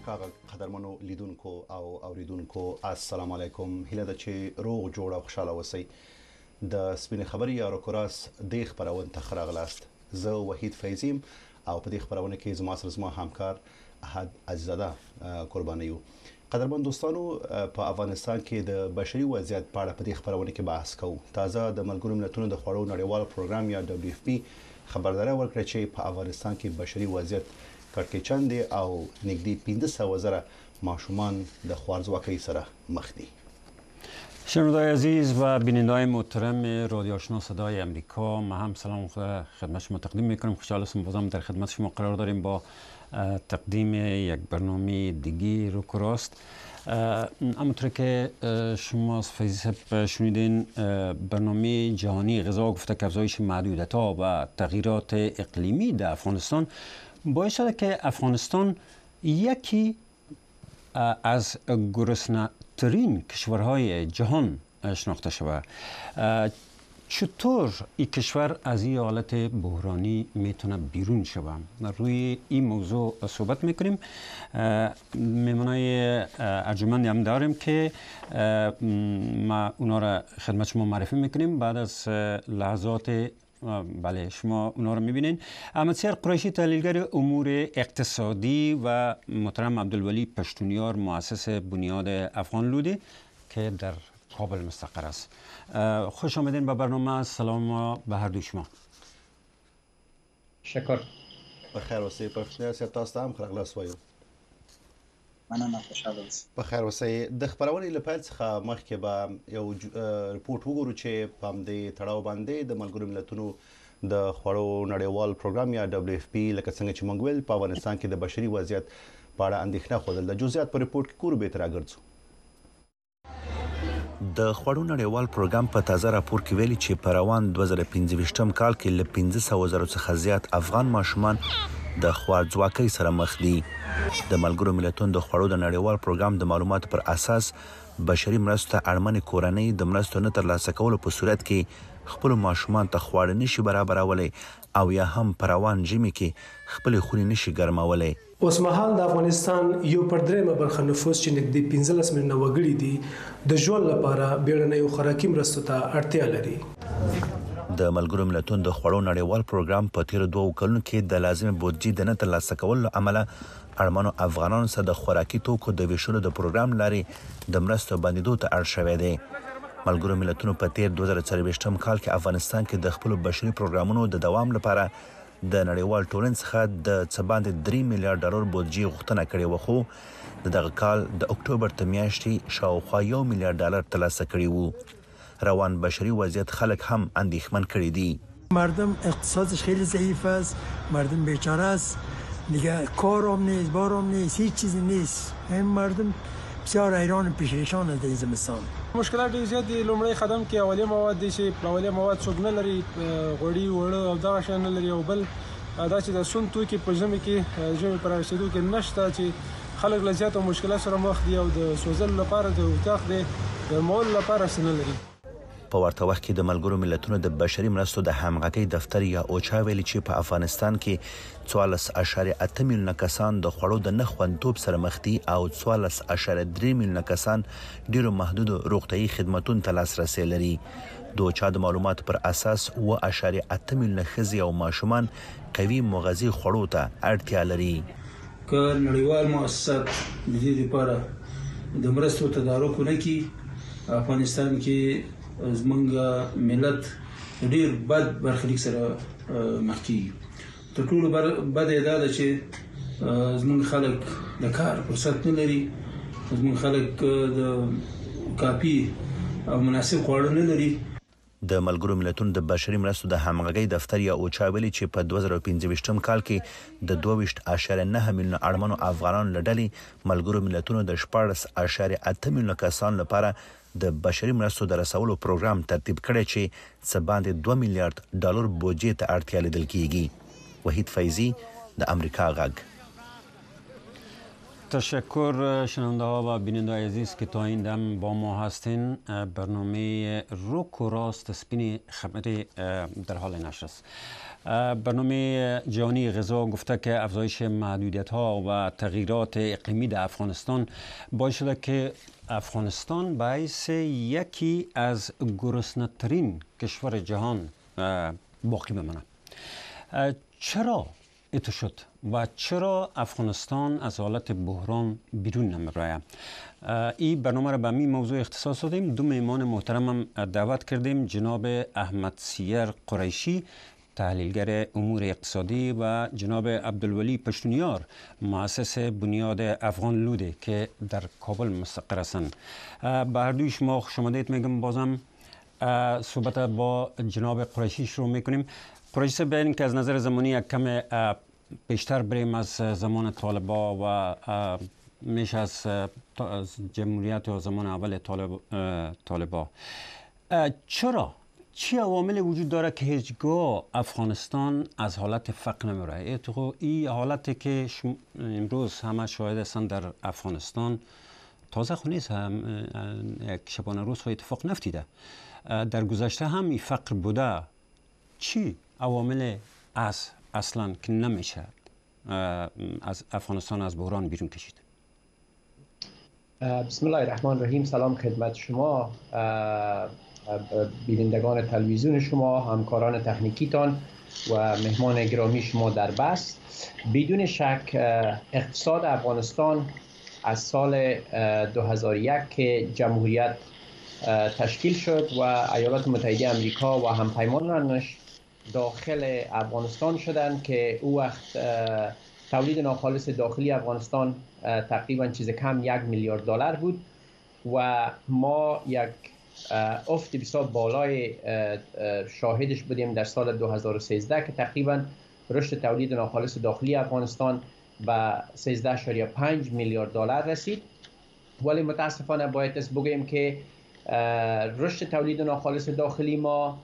امریکا قدرمنو لیدونکو او اوریدونکو السلام علیکم. هیله ده چې روغ جوړ او خوشاله اوسئ. د سپین خبري یا روکراس د خبرونه ته خراغلاست. زه وحید فیضیم او په دې خبرونه کې زما همکار احد عزیزاده قربانیو. قدرمن دوستانو، په افغانستان کې د بشري وضعیت په اړه په دې خبرونه کې بحث کوو. تازه د ملګرو ملتونو د خوړو نړیوال پروګرام یا WFP خبرداري ورکړه چې په افغانستان کې بشري وضعیت کړکېچن دی او نږدې 15,000 ماشومان د خوارځواکۍ سره مخ دي. شنونده‌های عزیز و بیننده‌های محترم رادیو آشنا صدای امریکا، ما هم سلام خدمت شما تقدیم می‌کنیم. خوشحال هستم بازم در خدمت شما قرار داریم با تقدیم یک برنامه دیگی روکراست. همونطور که شما فیضی صاحب شنیدین، برنامه جهانی غذا گفته که افزایش محدودیت‌ها و تغییرات اقلیمی در افغانستان باعث شده که افغانستان یکی از گرسنه‌ترین کشورهای جهان شناخته شود. چطور این کشور از این حالت بحرانی میتونه بیرون شود؟ روی این موضوع صحبت میکنیم. میمونای ارجمندی هم داریم که ما اونا را خدمت شما معرفی میکنیم بعد از لحظات. بله، شما اونا رو میبینین. احمدسیار قریشی، تحلیلگر امور اقتصادی، و محترم عبدالولی پشتونیار، مؤسس بنیاد افغان لوده که در کابل مستقر است. خوش آمدین به برنامه. سلام به هر دو شما. شکر. بخیر اوسئ. پښتنه سیب تاسو هم خلاص وایو. مننه، خوشاله اوسئ. بخیر اوسئ. د خبرونې لپاره څخه مخکې به یو رپورټ وګورو چې په دې تړاو باندې د ملګرو ملتونو د خوړو نړیوال پروګرام یا WFP لکه څنګه چې موږ ویل په افغانستان کې د بشري وضعیت په اړه اندېښنه خوده. د جزئیات په رپورټ کې کورو به تر راګرځو. د خوړو نړیوال پروګرام په تازه راپور کې ویلي چې په روان 2025م کال کې له 15,000 څخه زیات افغان ماشومان د خوارځواکۍ سره مخ دي. د ملګرو ملتونو د خوړو د نړیوال پروګرام د معلوماتو پر اساس بشري مرستو اړمنې کورنۍ د مرستو نه ترلاسه کولو په صورت کې خپل ماشومان ته خواړه نشي برابرولی او یا هم په روان ژمي کې خپل خونې نشي ګرمولی. اوس مهال د افغانستان یو پر درېمه برخه نفوس چې نږدې 15 میلیونه وګړي دي د ژوند لپاره بیړنیو خوراکي مرستو ته اړتیا لري. د ملګرو ملتونو د خوړو نړیوال پروګرام په تیر 2 کلونو کې د لازمه بودجې د نه ترلاسه کولو عمله اړمنو افغانانو سره د خوراکي توکو د ویشلو د پروګرام لارې د مرستو بندیدو ته اړ شوی دی. ملګرو ملتونو په تیر 2024م کال کې افغانستان کې د خپل بشري پروګرامونو د دوام لپاره د نړیوال ټولنې څخه د څه باندې 3 میلیارډ ډالر بودجې غوښتنه کړې وه، خو دغه کال د اکتوبر ته میاشتې شاوخوا 1 میلیارډ ډالر ترلاسه کړي وو. روان بشري وضعیت خلک هم اندېښمن کړي دي. مردم اقتصادش خیلی ضعیف است، مردم بیچاره است، دیگه کارم نیست، بارم نیست، هیچ چیزی نیست. این مردم بسیار حیران پریشان از این زمستان. مشکلات ډېر زیات دي. لومړی قدم کې اولیه مواد دي چې اولیه مواد څوک نه لري، غوړي وړه او دغه شیان نه لري، او بل دا چې د سون توکي په ژمي کې ژمي پر رسېدو کې نشته چې خلک له زیاتو مشکلات سره مخ دي او د سوځلو لپاره د اتاق د ګرمولو لپاره څه نه لري. په ورته وخت کې د ملګرو ملتونو د بشري مرستو د همغږۍ دفتر یا اوچا ویلي چې په افغانستان کې 14.8 میلیونه کسان د خوړو د نه خوندیتوب سره مخ دي او 14.3 میلیونه کسان ډیرو محدودو روغتیايي خدماتو ته لاسرسی لري. د اوچا د معلوماتو پر اساس 7.8 میلیونه ښځې او ماشومان قوي مغذي خوړو ته اړتیا لري. که نړیوال مؤسسات د دې لپاره د مرستو تدارک ونه کړي، افغانستان کې زمونږ ملت ډیر بد برخلیک سره مخ کیږي. تر ټولو بد دا ده چې زمونږ خلک د کار فرصت نه لري، زمونږ خلک د کافي او مناسب خواړه نه لري. د ملګرو ملتونو د بشري مرستو د همغږۍ دفتر یا اوچا ویلي چې په 2025م کال کې د 22.9 میلیونه اړمنو افغانانو له ډلې ملګرو ملتونو د 14.8 میلیونه کسانو لپاره د بشري مرستو د رسولو پروګرام ترتیب کړی چې څه باندې 2 میلیارډ ډالر بودجې ته اړتیا لیدل کیږي. وحید فیضی، د امریکا غږ. تشکر شنونده ها و بیننده عزیز که تا این دم با ما هستین. برنامه روک و راست سپین خبری در حال نشر است. برنامه جهانی غذا گفته که افزایش محدودیت ها و تغییرات اقلیمی در افغانستان باعث شده که افغانستان باعث یکی از گرسنه ترین کشور جهان باقی بمانه. چرا ایتو شد و چرا افغانستان از حالت بحران بیرون نمی‌رآید؟ این برنامه را به این موضوع اختصاص دادیم. دو مهمان محترمم دعوت کردیم، جناب احمد سیر قریشی تحلیلگر امور اقتصادی و جناب عبدالولی پشتونیار مؤسس بنیاد افغان لوده که در کابل مستقر هستند. به هر دوی شما خوش آمدید میگم. بازم صحبت با جناب قریشی شروع میکنیم. قریشی صاحب، ببینیم که از نظر زمانی یک کم بیشتر بریم از زمان طالبا و میشه از جمهوریت و زمان اول طالبا، چرا؟ چی عوامل وجود داره که هیچگاه افغانستان از حالت فقر نمیره؟ این حالتی که امروز همه شاهد هستند در افغانستان تازه خو نیست، یک شبانه روز اتفاق نفتیده. در گذشته هم این فقر بوده. چی عوامل اصلا که نمیشه از افغانستان از بحران بیرون کشید؟ بسم الله الرحمن الرحیم. سلام خدمت شما، بینندگان تلویزیون شما، همکاران تکنیکیتان و مهمان گرامی شما در بس. بدون شک اقتصاد افغانستان از سال 2001 که جمهوریت تشکیل شد و ایالات متحده آمریکا و همپیمانانش داخل افغانستان شدند که او وقت تولید ناخالص داخلی افغانستان تقریبا چیز کم $1 میلیارد بود و ما یک افت بسیار بالای شاهدش بودیم در سال 2013 که تقریبا رشد تولید ناخالص داخلی افغانستان به $13.5 میلیارد رسید. ولی متاسفانه باید بگوییم که رشد تولید ناخالص داخلی ما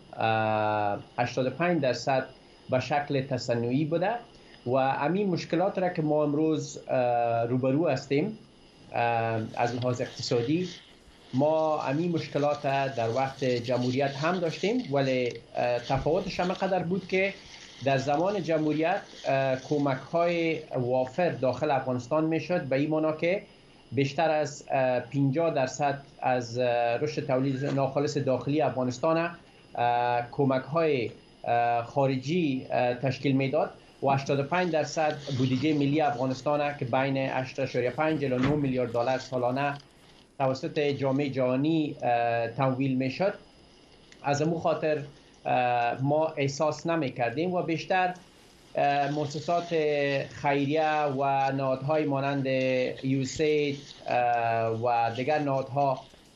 85% به شکل تصنعی بوده و همین مشکلات را که ما امروز روبرو هستیم از لحاظ اقتصادی، ما همین مشکلات در وقت جمهوریت هم داشتیم، ولی تفاوتش هم قدر بود که در زمان جمهوریت کمک های وافر داخل افغانستان میشد، به این معنا که بیشتر از 50% از رشد تولید ناخالص داخلی افغانستان کمک های خارجی تشکیل میداد و 85% بودجه ملی افغانستان که بین 8.5 الی 9 میلیارد دلار سالانه توسط جامعه جهانی تمویل میشد. از امو خاطر ما احساس نمی کردیم و بیشتر مؤسسات خیریه و نهادهای مانند USAID و دیگر نهادها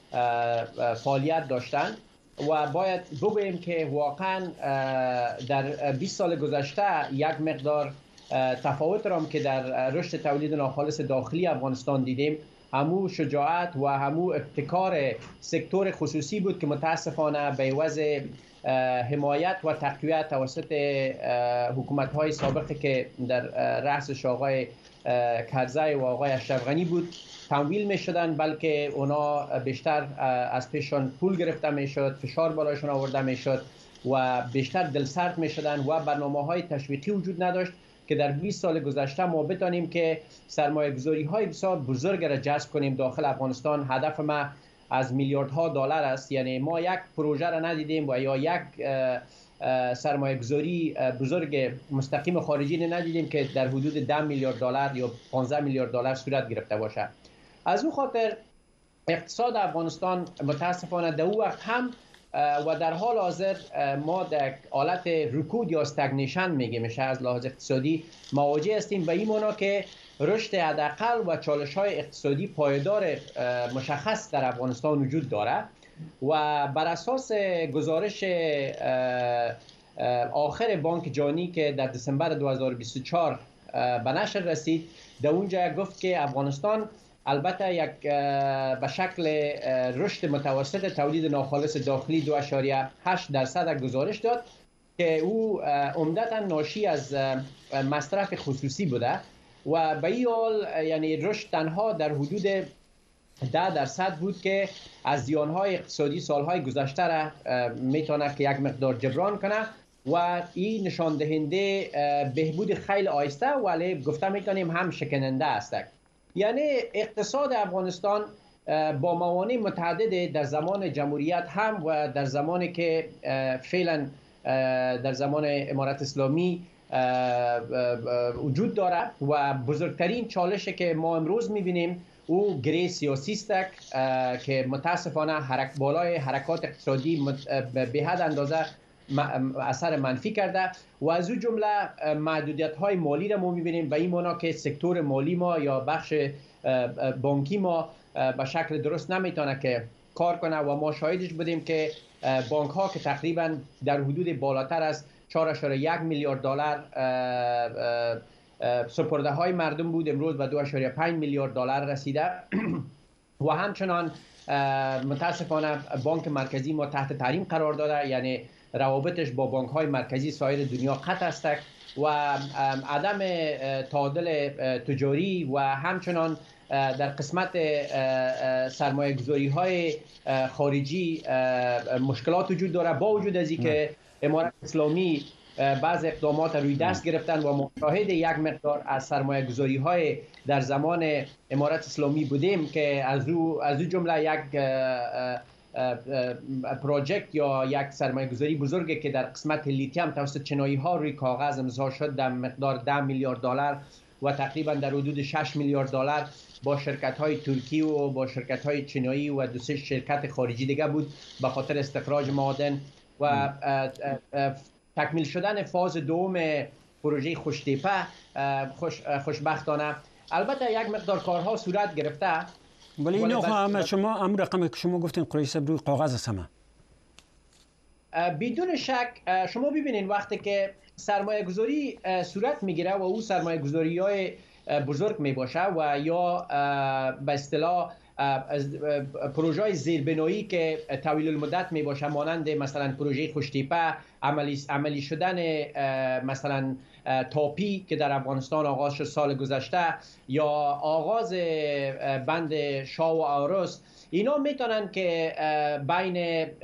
فعالیت داشتند و باید بگوییم که واقعا در 20 سال گذشته یک مقدار تفاوت را که در رشد تولید ناخالص داخلی افغانستان دیدیم همو شجاعت و همو ابتکار سکتور خصوصی بود که متاسفانه به عوض حمایت و تقویت توسط حکومت‌های سابقی که در رأسش آقای کرزی و آقای اشرف غنی بود تمویل می‌شدند، بلکه اونا بیشتر از پیششان پول گرفته می‌شد، فشار بالایشان آورده می‌شد و بیشتر دلسرد می‌شدند و برنامه‌های تشویقی وجود نداشت که در 20 سال گذشته ما بتانیم که سرمایه‌گذاری‌های بسیار بزرگ را جذب کنیم داخل افغانستان. هدف ما از میلیاردها دلار است، یعنی ما یک پروژه را ندیدیم و یا یک سرمایه‌گذاری بزرگ مستقیم خارجی ندیدیم که در حدود 10 میلیارد دلار یا 15 میلیارد دلار صورت گرفته باشه. از اون خاطر اقتصاد افغانستان متاسفانه در اون وقت هم و در حال حاضر ما در حالت رکود یا استگنیشن میشه از لحاظ اقتصادی مواجه هستیم، به این معنا که رشد حداقل و چالش‌های اقتصادی پایدار مشخص در افغانستان وجود داره و بر اساس گزارش آخر بانک جهانی که در دسامبر 2024 به نشر رسید، در اونجا گفت که افغانستان البته یک به شکل رشد متوسط تولید ناخالص داخلی 2.8% گزارش داد که او عمدتاً ناشی از مصرف خصوصی بوده و به این حال یعنی رشد تنها در حدود 10% بود که از زیانهای اقتصادی سالهای گذشته را میتونه که یک مقدار جبران کنه و این نشان دهنده بهبود خیلی آهسته ولی گفته میتونیم هم شکننده است. یعنی اقتصاد افغانستان با موانع متعدد در زمان جمهوریت هم و در زمانی که فعلا در زمان امارت اسلامی وجود دارد و بزرگترین چالشی که ما امروز میبینیم او گره سیاسی است که متاسفانه بالای حرکات اقتصادی به حد اندازه اثر منفی کرده و از او جمله محدودیت های مالی را ما میبینیم به این معنا که سکتور مالی ما یا بخش بانکی ما به شکل درست نمیتونه که کار کنه و ما شاهدش بودیم که بانک ها که تقریبا در حدود بالاتر از 4.1 میلیارد دلار سپرده های مردم بود امروز به 2.5 میلیارد دلار رسیده و همچنان متاسفانه بانک مرکزی ما تحت تحریم قرار داده، یعنی روابطش با بانک های مرکزی سایر دنیا قطع است و عدم تعادل تجاری و همچنان در قسمت سرمایه گذاری های خارجی مشکلات وجود داره. با وجود از اینکه امارت اسلامی بعض اقدامات روی دست گرفتن و مشاهده یک مقدار از سرمایه گذاری های در زمان امارت اسلامی بودیم که از او جمله یک پروژکت یا یک سرمایه گذاری بزرگی که در قسمت لیتیم توسط چینایی ها روی کاغذ امضا شد در مقدار 10 میلیارد دلار و تقریبا در حدود 6 میلیارد دلار با شرکت های ترکی و با شرکت های چینایی و 2-3 شرکت خارجی دیگه بود به خاطر استخراج معادن و تکمیل شدن فاز دوم پروژه خوشتیپه خوشبختانه البته یک مقدار کارها صورت گرفته ولی اینو هم شما هم رقمی که شما گفتین قریش صاحب روی کاغذ است همه بدون شک. شما ببینید وقتی که سرمایه گذاری صورت میگیره و او سرمایه گذاری های بزرگ می باشه و یا به اصطلاح پروژه های زیربنایی که طویل المدت می باشه مانند مثلا پروژه خوشتیپه، عملی شدن مثلا تاپی که در افغانستان آغاز شد سال گذشته یا آغاز بند شاه و آرس، اینا میتونن که بین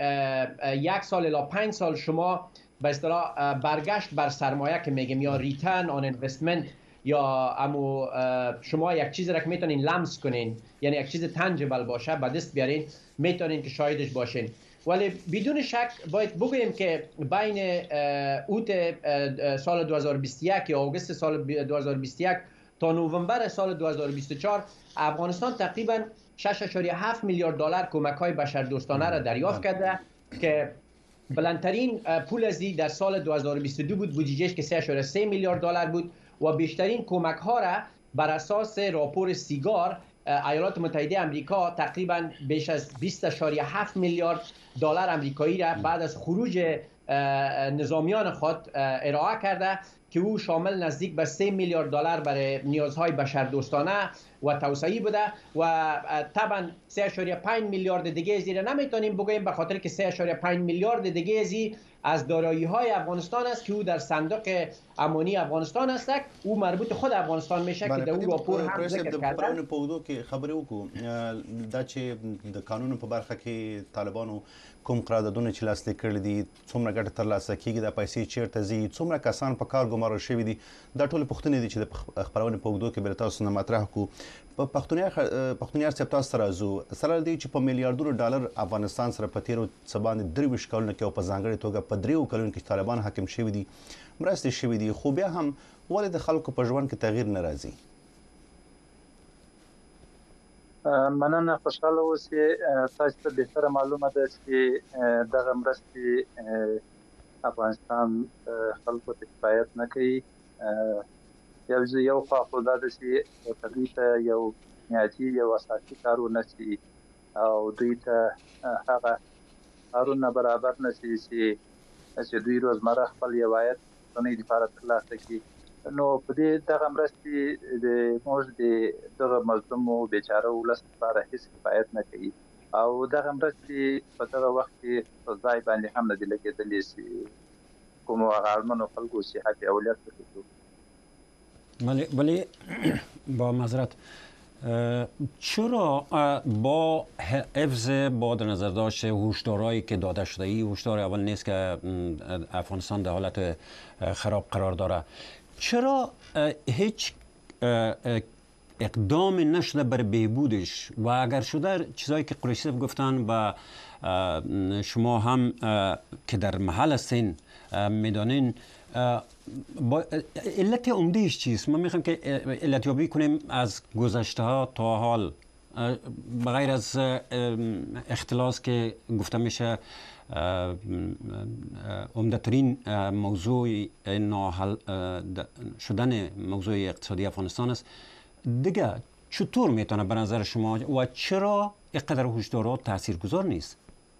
1 سال الی 5 سال شما به اصطلاح برگشت بر سرمایه که میگیم یا ریترن آن اینوستمنت یا شما یک چیز را که میتونین لمس کنین، یعنی یک چیز تنجبل باشه به دست بیارین، میتونین که شاهدش باشین. ولی بدون شک باید بگوییم که بین اوت سال 2021 یا آگوست سال 2021 تا نوامبر سال 2024 افغانستان تقریبا 6.7 میلیارد دلار کمک‌های بشردوستانه را دریافت کرده که بلندترین پول ازی در سال 2022 بود، بودجهش که 3.3 میلیارد دلار بود و بیشترین کمک ها را بر اساس راپور سیگار ایالات متحده آمریکا تقریبا بیش از 20.7 میلیارد دلار آمریکایی را بعد از خروج نظامیان خود ارائه کرده که او شامل نزدیک به 3 میلیارد دلار برای نیازهای بشردوستانه و توسعه‌ای بوده و طبعا 3.5 میلیارد دیگه ازی را نمیتونیم بگوییم به خاطر که 3.5 میلیارد دیگه ازی از دارایی‌های افغانستان است که او در صندوق امانی افغانستان است، او مربوط خود افغانستان میشه که در او راپور هم ذکر کرده. قانون په ودو کې خبرې وکړو دا چې د قانون په برخه کې طالبانو کوم قراردادونه چې لاسلیک کړي دي، څومره ګټه ترلاسه کیږي، د پیسې چیرته ځي، څومره کسان په کار ګمارل شوي دي، دا ټول پوښتنې دي چې د خبرونې په ودو کې به تاسو نه مطرح کو. په پښتونیار صاحب تاسو سره زو سره دی چې په میلیارډونو ډالر افغانستان سره په تیرو څبان 23 کلونو کې او په ځانګړي توګه په 3 کلونو کې طالبان حاکم شوي دي، مرستې شوي دي، خو بیا هم ولې د خلکو په ژوند کې تغییر نه راځي؟ مننه، خوشحاله اوسئ. تاسو ته بهتره معلومه ده چې دغه مرستې افغانستان خلکو ته کفایت نه کوي. یو خوا خو دا ده چې طبیعي ته یو نیاتي یو اساسي کارونه چې او دوی ته هغه کارونه برابر نه شي چې دوی روزمره خپل یو عاید څنګه لپاره ترلاسه کړي. نو په دې دغه مرستې د موږ د دغه مظلومو بیچاره ولس لپاره هیڅ کفایت نه کوي او دغه مرستې په دغه وخت کې په ځای باندې هم نه دي لګېدلې چې کومو هغه اړمنو خلکو چې حق اولیت وکړي. ولی با معذرت چرا با حفظ با در نظر داشت هشدارهایی که داده شده، این هشدار اول نیست که افغانستان در حالت خراب قرار داره، چرا هیچ اقدام نشده برای بهبودش؟ و اگر شده چیزایی که قریشی گفتن و شما هم که در محل هستین میدانین، علت عمدهش چیست؟ ما میخوایم که علتیابی کنیم از گذشته ها تا حال، بغیر از اختلاس که گفته میشه عمده‌ترین موضوع ناحل شدن موضوع اقتصادی افغانستان است. دیگه چطور میتونه به نظر شما و چرا اینقدر هشدارات تاثیرگذار نیست؟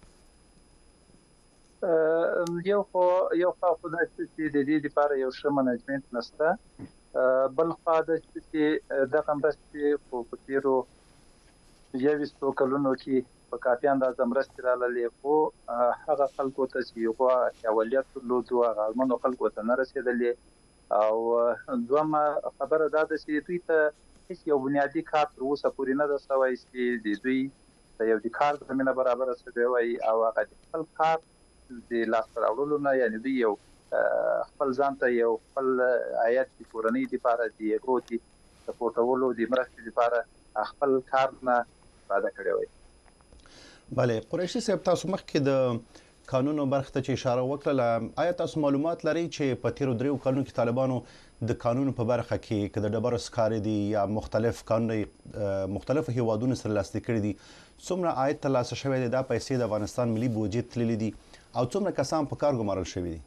یو خوا خو دا چې د دې لپاره یو ښه منیجمنت نشته، بل خوا دا چې دغه مرستې خو په تېرو 20 کلونو کې په کافي اندازه مرستې راغلې، خو هغه خلکو ته چې هغه اولویت درلود هغه اړمنو خلکو ته نه رسېدلې. او دویمه خبره دا ده چې دوی ته هیڅ یو بنیادي کار تر اوسه پورې نه ده سوی چې د دوی ته یو د کار زمینه برابره شوې وای او هغه د خپل کار د لاسته راوړلو نه، یعنې دوی یو خپل ځان ته یو خپل عاید د کورنۍ لپاره د یګو د سپورټولو د مرستې لپاره خپل کار نه استفاده کړی وای. بله قریشي صاحب، تاسو مخکې د قانونو برخه ته چې اشاره وکړه، آیا تاسو معلومات لرئ چې په تیرو 3 کلونو کې طالبانو د قانون په برخه کې که د ډبرو سکاري دي یا مختلف قانون مختلفو هیوادونو سره لاسلیک کړي دي، څومره عاید ترلاسه شوی دی؟ دا پیسې د افغانستان ملي بودجې تللي دي او څومره کسان په کار گمارل شوی دي؟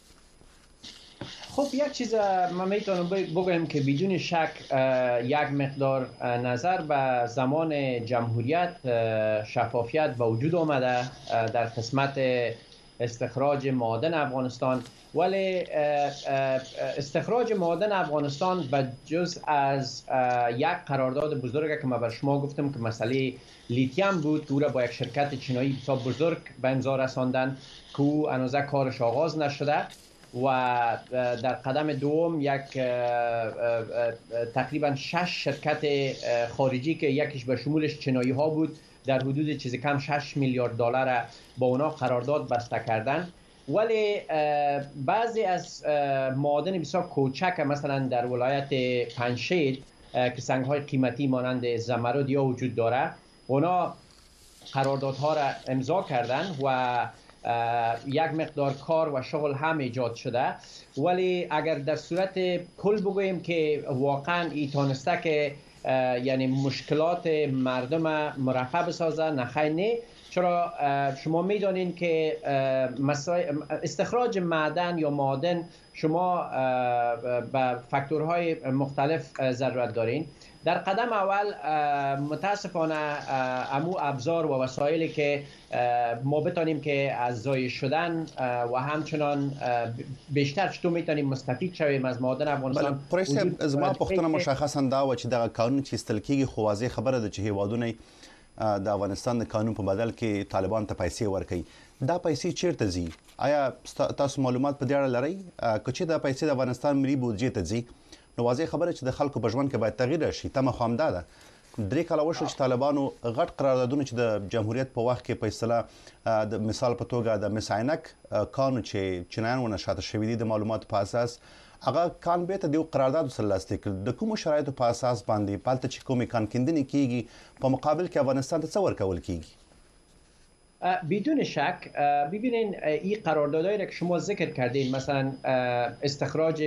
خب یک چیز من میتونم بگویم که بدون شک یک مقدار نظر به زمان جمهوریت شفافیت به وجود آمده در قسمت استخراج معادن افغانستان، ولی استخراج معادن افغانستان به جز از یک قرارداد بزرگ که من بر شما گفتم که مسئله لیتیم بود که او را با یک شرکت چینایی بسیار بزرگ به امضا رساندن که او هنوز کارش آغاز نشده، و در قدم دوم یک تقریبا 6 شرکت خارجی که یکیش به شمولش چینایی ها بود در حدود چیز کم 6 میلیارد دلار با اونا قرارداد بسته کردن. ولی بعضی از معادن بسیار کوچک مثلا در ولایت پنجشیر که سنگ های قیمتی مانند زمرد یا وجود داره، اونا قراردادها را امضا کردن و یک مقدار کار و شغل هم ایجاد شده. ولی اگر در صورت کل بگوییم که واقعا ای تانسته که یعنی مشکلات مردم مرفع بسازه، نخیر نه، چرا شما میدانین که استخراج معدن یا معادن شما به فاکتورهای مختلف ضرورت دارین. در قدم اول متاسفانه امو ابزار و وسایلی که ما بتانیم که از ضایع شدن و همچنان بیشتر چطور میتونیم مستفید شویم از معادن افغانستان. پروفیسور از ما پختنه مشخصا دا و چې دغه قانون چې استل کیږي خو واضح خبره ده چې هیوادونه د افغانستان د قانون په بدل کې طالبان ته پیسې ورکړي. دا پیسې چیرته ځي؟ آیا تاسو معلومات په دې اړه لرئ؟ که چې دا پیسې د افغانستان ملي بودجې ته ځي نو واضح خبره چې د خلکو په ژوند کې باید تغییر راشي. تمه خو همدا ده. 3 کاله وشو چې طالبانو غټ قراردادونه چې د جمهوریت په وخت کې په اصطلاح د مثال په توګه د مساینک کانو چې چینایان ونه شاته شوی دي د معلوماتو په اساس هغه کان به ته د قرارداد سره لاسلیک د کوم شرایطو په اساس باندې پالته چې کومې کان کیندنې کیږي په مقابل کې افغانستان ته څه ورکول کیږي؟ بدون شک ببینین این قراردادهایی را که شما ذکر کردین، مثلا استخراج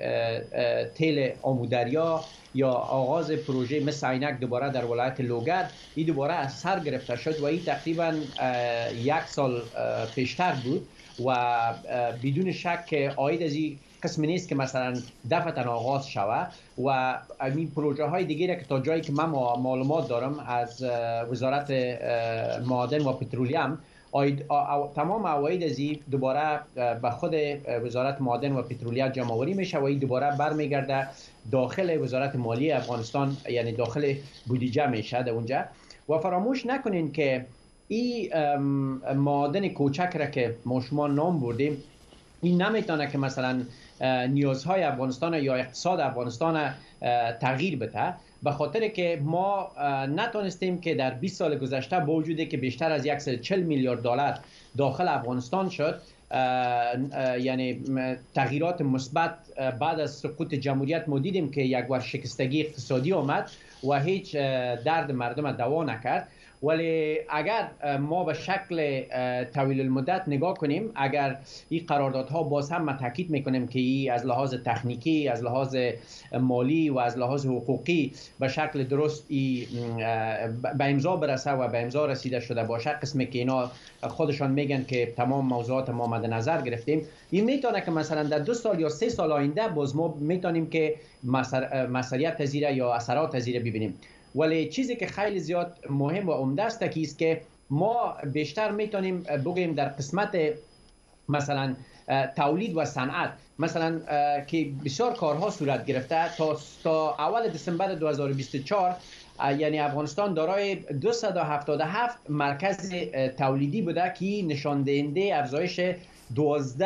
تیل آمودریا یا آغاز پروژه مثل عینک دوباره در ولایت لوگر، این دوباره از سر گرفته شد و این تقریبا 1 سال پیشتر بود و بدون شک عاید از این قسم نیست که مثلا دفعتاً آغاز شوه و این پروژه های دیگه که تا جایی که من معلومات دارم از وزارت معادن و پترولیم تمام عواید از این دوباره به خود وزارت معادن و پترولیم جمع آوری میشه و این دوباره برمیگرده داخل وزارت مالی افغانستان، یعنی داخل بودجه میشه در اونجا. و فراموش نکنین که این معادن کوچک را که ما شما نام بردیم این نمیتونه که مثلا نیازهای افغانستان یا اقتصاد افغانستان تغییر بده، به خاطر که ما نتونستیم که در 20 سال گذشته با وجودی که بیشتر از 140 میلیارد دلار داخل افغانستان شد، یعنی تغییرات مثبت بعد از سقوط جمهوریت ما دیدیم که یک بار شکستگی اقتصادی آمد و هیچ درد مردم دوا نکرد. ولی اگر ما به شکل طویل المدت نگاه کنیم، اگر این قراردادها باز هم تاکید میکنیم که این از لحاظ تکنیکی، از لحاظ مالی و از لحاظ حقوقی به شکل درست به امضا برسه و به امضا رسیده شده باشه، قسمی که اینا خودشان میگن که تمام موضوعات ما مد نظر گرفتیم، این میتونه که مثلا در 2 سال یا 3 سال آینده باز ما میتونیم که مسئولیت پذیره یا اثرات پذیره ببینیم. ولی چیزی که خیلی زیاد مهم و عمده است که ما بیشتر میتونیم بگیم در قسمت مثلا تولید و صنعت، مثلا که بسیار کارها صورت گرفته تا اول دسامبر 2024، یعنی افغانستان دارای 277 مرکز تولیدی بوده که نشان دهنده افزایش 12.1%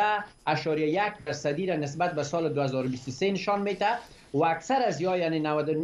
را نسبت به سال 2023 نشان میده و اکثر از یعنی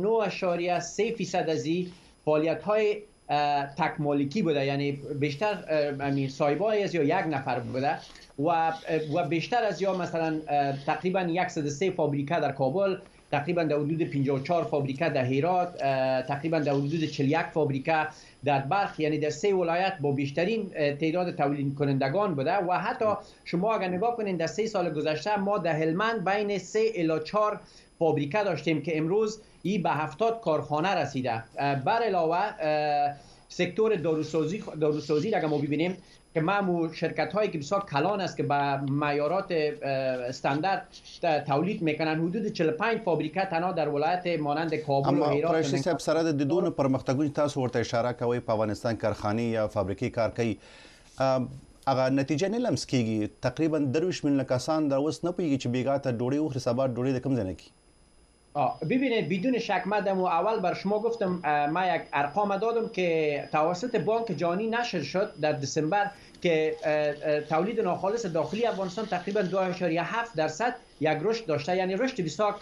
99.3% از فعالیت‌های تک مالکی بوده، یعنی بیشتر صاحبای از یک نفر بوده و بیشتر از مثلا تقریبا 103 فابریکه در کابل، تقریبا در حدود 54 فابریکه در هرات، تقریبا در حدود 41 فابریکه در بلخ، یعنی در 3 ولایت با بیشترین تعداد تولید کنندگان بوده. و حتی شما اگر نگاه کنین در 3 سال گذشته ما در هلمند بین 3 الی 4 فابریکه داشتیم که امروز این به 70 کارخانه رسیده. بر علاوه سکتور داروسازی اگر ما ببینیم که معمول شرکت هایی که بسیار کلان است که به معیارات استاندارد تولید میکنن، حدود 45 فابریکه تنها در ولایت مانند کابل و هرات. قریشي صاحب سره د دونو پرمختګونو تاسو ورته اشاره کوي په افغانستان کارخانه یا فابریکې کار کوي، هغه نتیجه نه لمس کیږي. تقریبا 20 میلیون کسان در اوس نه پوهیږي چې بیګا ته ډوډۍ او حسابات ډوډۍ د کم ځای نه کی. ببینید بدون شک مدام اول بر شما گفتم، ما یک ارقام دادم که توسط بانک جهانی نشر شد در دسامبر که تولید ناخالص داخلی افغانستان تقریبا 2.7% یک رشد داشته، یعنی رشد بسیار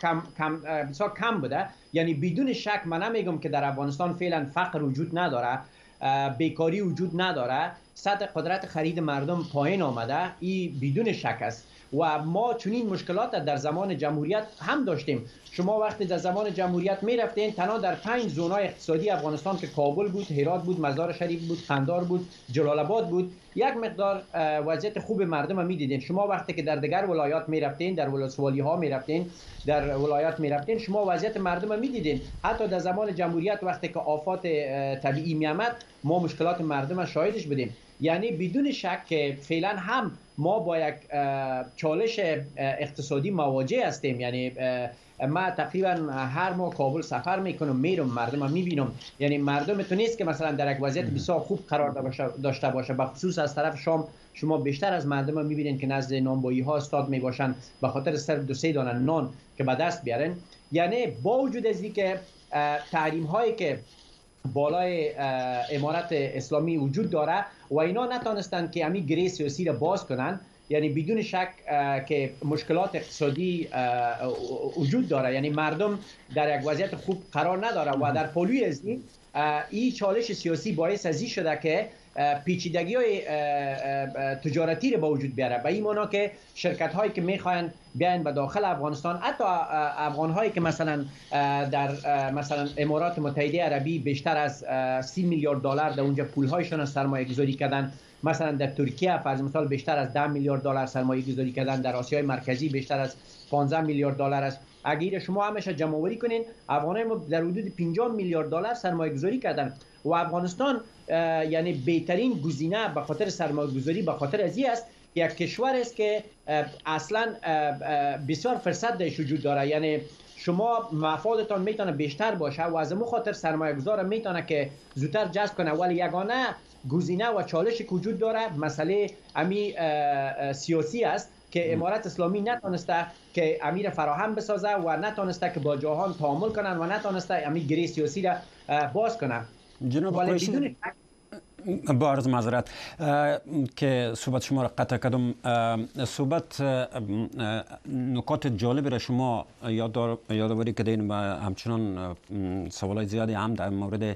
کم بوده. یعنی بدون شک من نمیگم که در افغانستان فعلا فقر وجود نداره، بیکاری وجود نداره، سطح قدرت خرید مردم پایین آمده، این بدون شک است. و ما چنین مشکلات در زمان جمهوریت هم داشتیم. شما وقتی در زمان جمهوریت می رفتین تنها در 5 زونای اقتصادی افغانستان که کابل بود، هرات بود، مزار شریف بود، قندهار بود، جلال آباد بود، یک مقدار وضعیت خوب مردم می دیدین. شما وقتی که در دیگر ولایات می رفتین، در ولسوالی ها می رفتین، در ولایات می رفتین، شما وضعیت مردم می دیدین. حتی در زمان جمهوریت وقتی که آفات طبیعی می آمد ما مشکلات مردم شاهدش بودیم. یعنی بدون شک که فعلا هم ما با یک چالش اقتصادی مواجه هستیم. یعنی ما تقریبا هر ماه کابل سفر میکنم، میرم مردم میبینم، یعنی مردم تو نیست که مثلا در یک وضعیت بسیار خوب قرار داشته باشه. به خصوص از طرف شام شما بیشتر از مردم میبینین که نزد نانبایی ها استاد میباشن به خاطر صرف 2-3 دانه نان که به دست بیارن. یعنی با وجود از اینکه تحریم هایی که بالای امارت اسلامی وجود داره و اینا نتونستن که همین گره سیاسی را باز کنن، یعنی بدون شک که مشکلات اقتصادی وجود داره، یعنی مردم در یک وضعیت خوب قرار نداره و در پلوی از این چالش سیاسی باعث از این شده که پیچیدگی های تجارتی رو با وجود بیاره. به این معنا که شرکت هایی که میخواین بیاین به داخل افغانستان، حتی افغان هایی که مثلا در مثلا امارات متحده عربی بیشتر از 30 میلیارد دلار در اونجا پول هایشون سرمایه گذاری کردن، مثلا در ترکیه فرض مثال بیشتر از 10 میلیارد دلار سرمایه گذاری کردن، در آسیای مرکزی بیشتر از 15 میلیارد دلار است. اگر شما همش جمع آوری کنین، افغانای ما در حدود 50 میلیارد دلار سرمایه گذاری کردن و افغانستان یعنی بهترین گزینه به خاطر سرمایه گذاری به خاطر از این است که یک کشور است که اصلا بسیار فرصت درش وجود داره. یعنی شما مفادتان میتونه بیشتر باشه و از همون خاطر سرمایه گذار میتونه که زودتر جذب کنه، ولی یگانه گزینه و چالشی که وجود داره مسئله امی سیاسی است که امارت اسلامی نتونسته که امیر فراهم بسازه و نتونسته که با جهان تعامل کنن و نتونسته امی گره سیاسی را باز کنه. جناب قریشی با عرض معذرت که صحبت شما را قطع کردم. صحبت نکات جالب را شما یادآوری کردین و همچنان سوالای زیادی هم در مورد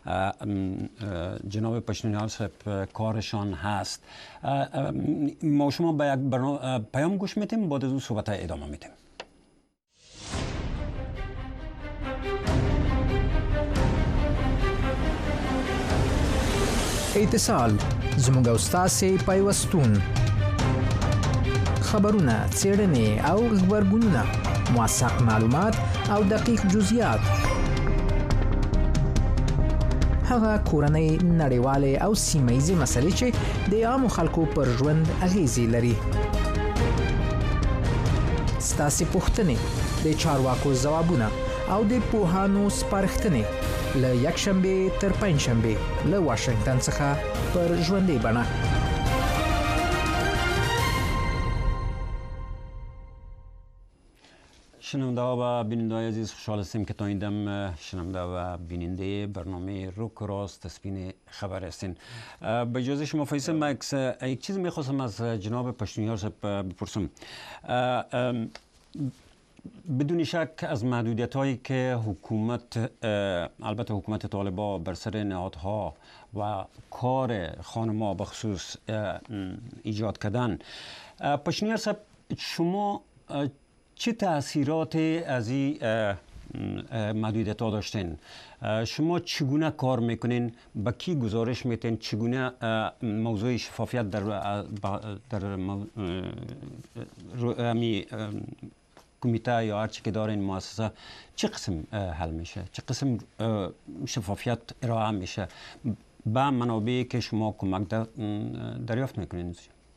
جناب پشتونیان صاحب کارشان هست. ما شما به یک پیام گوش میتیم، بعد از اون صحبت ادامه میتیم. اتصال زموږ او ستاسې پیوستون، خبرونه، څېړنې او غبرګونونه، موثق معلومات او دقیق جزئیات، هغه کورنۍ، نړیوالې او سیمه ییزې مسلې چې د عامو خلکو پر ژوند اغیزې لري. ستاسې پوښتنې، د چارواکو ځوابونه او د پوهانو سپارښتنې له یکشنبه تر پنجشنبه له واشنگټن څخه پر ژوندۍ بڼه. شنونده و بیننده عزیز، خوشحال هستیم که تا این دم شنونده و بیننده برنامه روک و راست سپین خبر هستین. با اجازه شما فیصل مکس، یک چیز میخواستم از جناب پشتونیان صاحب بپرسم. بدون شک از محدودیت هایی که حکومت، البته حکومت طالبا بر سر نهادها و کار خانما به خصوص ایجاد کردن، پشتونیان صاحب شما چه تأثیرات از این محدودیت ها داشتین؟ شما چگونه کار میکنین؟ به کی گزارش میتین؟ چگونه موضوع شفافیت در کمیته یا هر چی که داره این مؤسسه چه قسم حل میشه؟ چه قسم شفافیت ارائه میشه به منابعی که شما کمک دریافت میکنین؟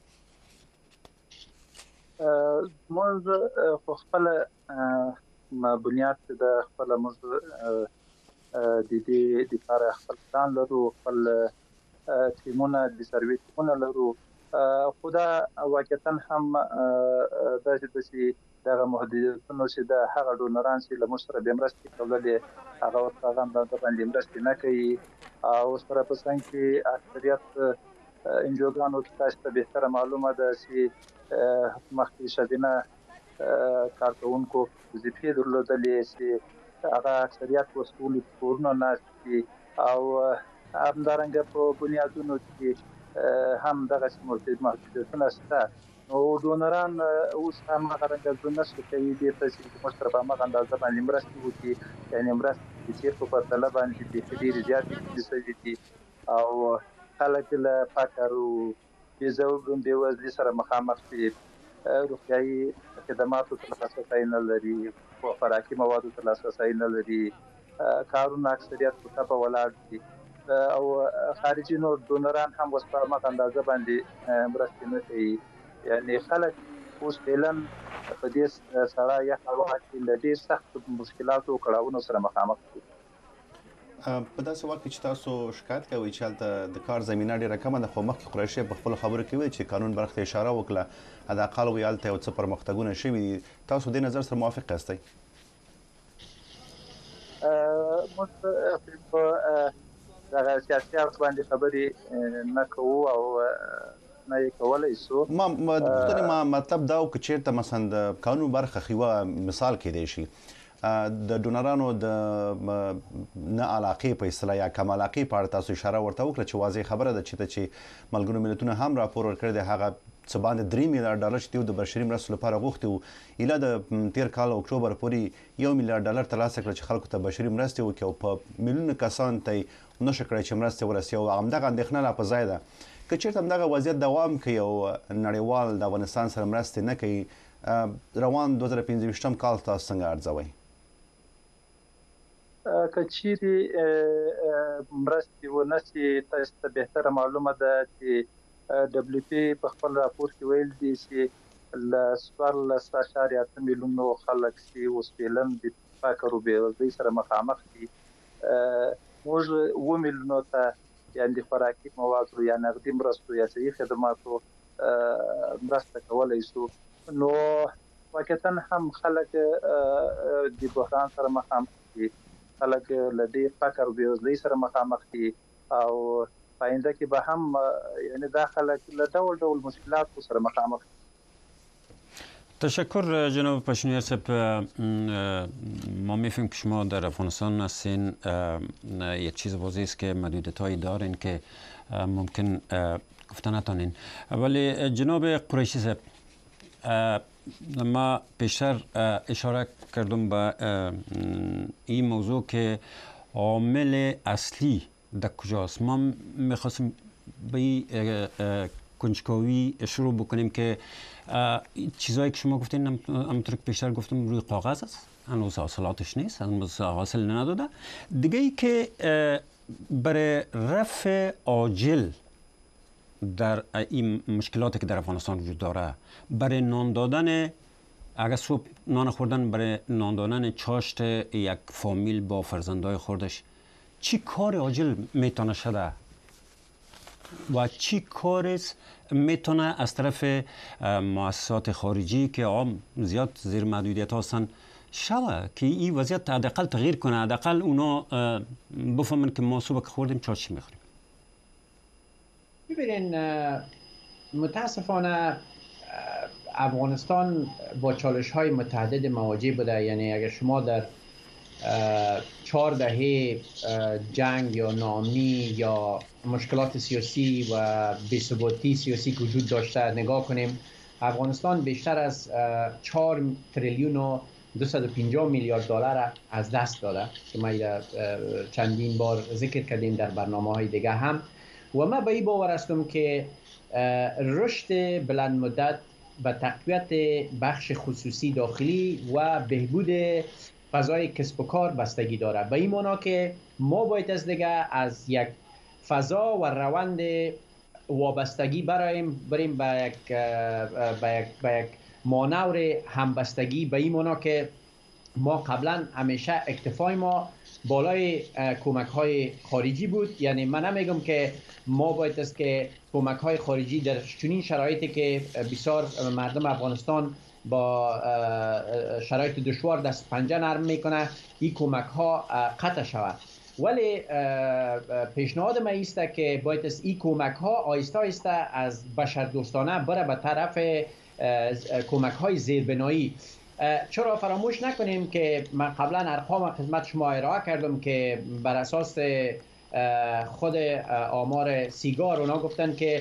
موږ خو خپل بنیاد د خپل موږ د دې لپاره خپل پلان لرو، خپل ټیمونه د سروې ټیمونه لرو. خو دا واقعا هم داسې دغه محدودیتونه چې د هغه ډونران چې له موږ سره به مرستې کولې هغه ورته هم د باندې مرستې نه کوي، او سره په څنګ کې اکثریت انجوګانو کې تاسو ته بهتره معلومه ده چې مخکې شدینه کارکونکو وظیفې درلودلې چې هغه اکثریت وسولې کورونه ناستي، او همدارنګه په بنیادونو کې هم دغه محدودیتونه شته. نو ډونران اوس هم هغه رنګه ډونرشپ کوي، دې ته چې موږ سره په هغه اندازه باندې مرستې وکړي، یعنې مرستې چې په پرتله باندې ډېرې زیاتې شوي دي، او خلک له فقر او بېوزلۍ سره مخامخ دي، روغتیایي خدماتو ته لاسرسی نه لري، خوراکي موادو ته لاسرسی نه لري، کارونه اکثریت په ټپه ولاړ دي، او خارجي نور ډونران هم اوس په هغه اندازه باندې مرستې نه کوي. یعنې خلک اوس فعلا په دې سړه یخه هوا کې له ډېر سختو مشکلاتو او کړاوونو سره مخامخ دي. په داسې وخت کې چې تاسو شکایت کوئ چې هلته د کار زمینه ډېره کمه ده، خو مخکې قریشي په خپلو خبرو کې ویل چې قانون برخې ته اشاره وکړه، حداقل وایي هلته یو څه پرمختګونه شوي دي. تاسو دې نظر سره موافق یاستئ؟ موږ په دغه سیاسي اړخ باندې خبرې نه کوو او نه یې کولی شو. ما مطلب دا و که چېرته مثلا د قانون برخه خیوه مثال کیدی شي د ډونرانو د نه علاقې په اصطلاح یا کم علاقې په اړه تاسو اشاره ورته وکړه چې واضح خبره ده چې ملګرو ملتونو هم راپور ورکړی دی، هغه څه باندې $3 میلیارډ چې دوی د بشري مرستو لپاره غوښتي وو، ایله د تیر کال اکتوبر پورې $1 میلیارډ ترلاسه کړل چې خلکو ته بشري مرستې وکړي، او په میلیونو کسان ته یې نشو کړی چې مرستې ورسوي، او همدغه اندېښنه لا په ځای ده. که چېرته همدغه وضعیت دوام کوي او نړیوال د افغانستان سره مرستې نه کوي، روان 2025 کال تاسو څنګه ارزوئ؟ که چیرې مرستې ونه شي، تاسو ته بهتره معلومه ده چې WP په خپل راپور کې ویل دي چې له 14.8 میلیونو خلک چې اوس فعلا د فقر او بېوزلۍ سره مخامخ دي، موږ 7 میلیونو ته یعنې د خوراکي موادو یا نقدي مرستو یا صحي خدماتو مرسته کولی شو. نو واقعا هم خلک د بحران سره مخامخ دي، خلک له دې فقر او بېوزلۍ سره مخامخ دي، او پاینده کې به هم یعنی داخله له ډول ډول مشکلات سره مخامخ. تشکر جناب پشنیار صاحب. ما میفهمیم که شما در افغانستان هستین، یک چیز واضح است که محدودیت‌هایی دارین که ممکن گفتن نتونین. ولی جناب قریشی صاحب، ما پیشتر اشاره کردم به این موضوع که عامل اصلی در کجاست. ما میخواستیم به کنجکاوی شروع بکنیم که چیزایی که شما گفتین همونطور که پیشتر گفتم روی کاغذ است، هنوز حاصلاتش نیست، هنوز حاصل نداده. دیگه ای که برای رفع عاجل در این مشکلاتی که در افغانستان وجود داره، برای نان دادن، اگر صبح نان خوردن، برای نان دادن چاشت یک فامیل با فرزندای خودش، چی کار عاجل میتونه شده و چی کار میتونه از طرف مؤسسات خارجی که عام زیاد زیر محدودیت هستن شوه که این وضعیت حداقل تغییر کنه، حداقل اونا بفهمن که ما صبح که خوردیم چاشت میخوریم؟ ببینین، متاسفانه افغانستان با چالش‌های متعدد مواجه بوده. یعنی اگر شما در 4 دهه جنگ یا ناامنی یا مشکلات سیاسی و بی‌ثباتی سیاسی که وجود داشته نگاه کنیم، افغانستان بیشتر از 4 تریلیون و 250 میلیارد دلار از دست داده که ما چندین بار ذکر کردیم در برنامه‌های دیگه هم. و من به این باور هستم که رشد بلند مدت به تقویت بخش خصوصی داخلی و بهبود فضای کسب و کار بستگی داره. به این معنا که ما باید از دیگه از یک فضا و روند وابستگی بریم به یک مانور همبستگی. به این معنا که ما قبلا همیشه اکتفای ما بالای کمک های خارجی بود. یعنی من نمیگم که ما باید است که کمک های خارجی در چنین شرایطی که بسیار مردم افغانستان با شرایط دشوار دست پنجه نرم میکنه، این کمک ها قطع شود. ولی پیشنهاد من است که باید است این کمک ها آیسته آیسته از بشردوستانه بره به طرف کمک های زیربنایی. چرا فراموش نکنیم که من قبلا ارقام خدمت شما ارائه کردم که بر اساس خود آمار سیگار اونا گفتن که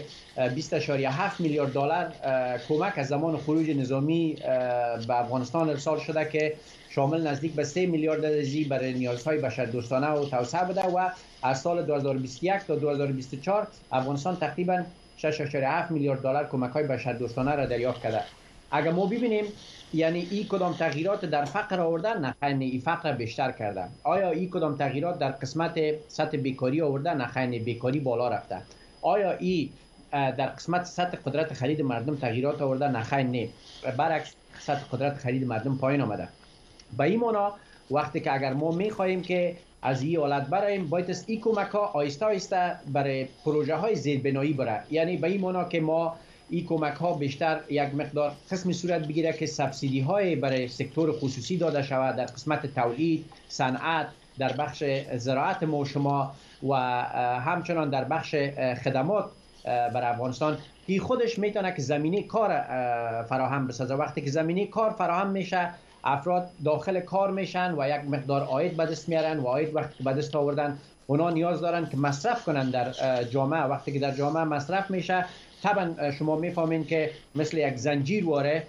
20.7 میلیارد دلار کمک از زمان خروج نظامی به افغانستان ارسال شده که شامل نزدیک به 3 میلیارد ازی برای نیازهای بشردوستانه و توسعه بوده و از سال 2021 تا 2024 افغانستان تقریبا 6.7 میلیارد دلار کمک‌های بشردوستانه را دریافت کرده. اگر ما ببینیم یعنی این کدام تغییرات در فقر آورده؟ نه، این فقر بیشتر کرده. آیا این کدام تغییرات در قسمت سطح بیکاری آورده؟ نه، بیکاری بالا رفته. آیا این در قسمت سطح قدرت خرید مردم تغییرات آورده؟ نه، برعکس سطح قدرت خرید مردم پایین آمده. به این معنا وقتی که اگر ما می‌خواهیم که از این حالت برایم، باید است این کمک‌ها آیسته آیسته برای پروژه های زیربنایی بره. یعنی به این معنا که ما این کمک ها بیشتر یک مقدار قسمی صورت بگیره که سبسیدی های برای سکتور خصوصی داده شود در قسمت تولید، صنعت، در بخش زراعت ما و شما و همچنان در بخش خدمات برای افغانستان که خودش میتونه که زمینه کار فراهم بسازه. وقتی که زمینه کار فراهم میشه، افراد داخل کار میشن و یک مقدار عاید به دست میارن و عاید وقتی که به دست آوردن اونا نیاز دارن که مصرف کنن در جامعه. وقتی که در جامعه مصرف میشه، طبعا شما میفهمین که مثل یک زنجیر واره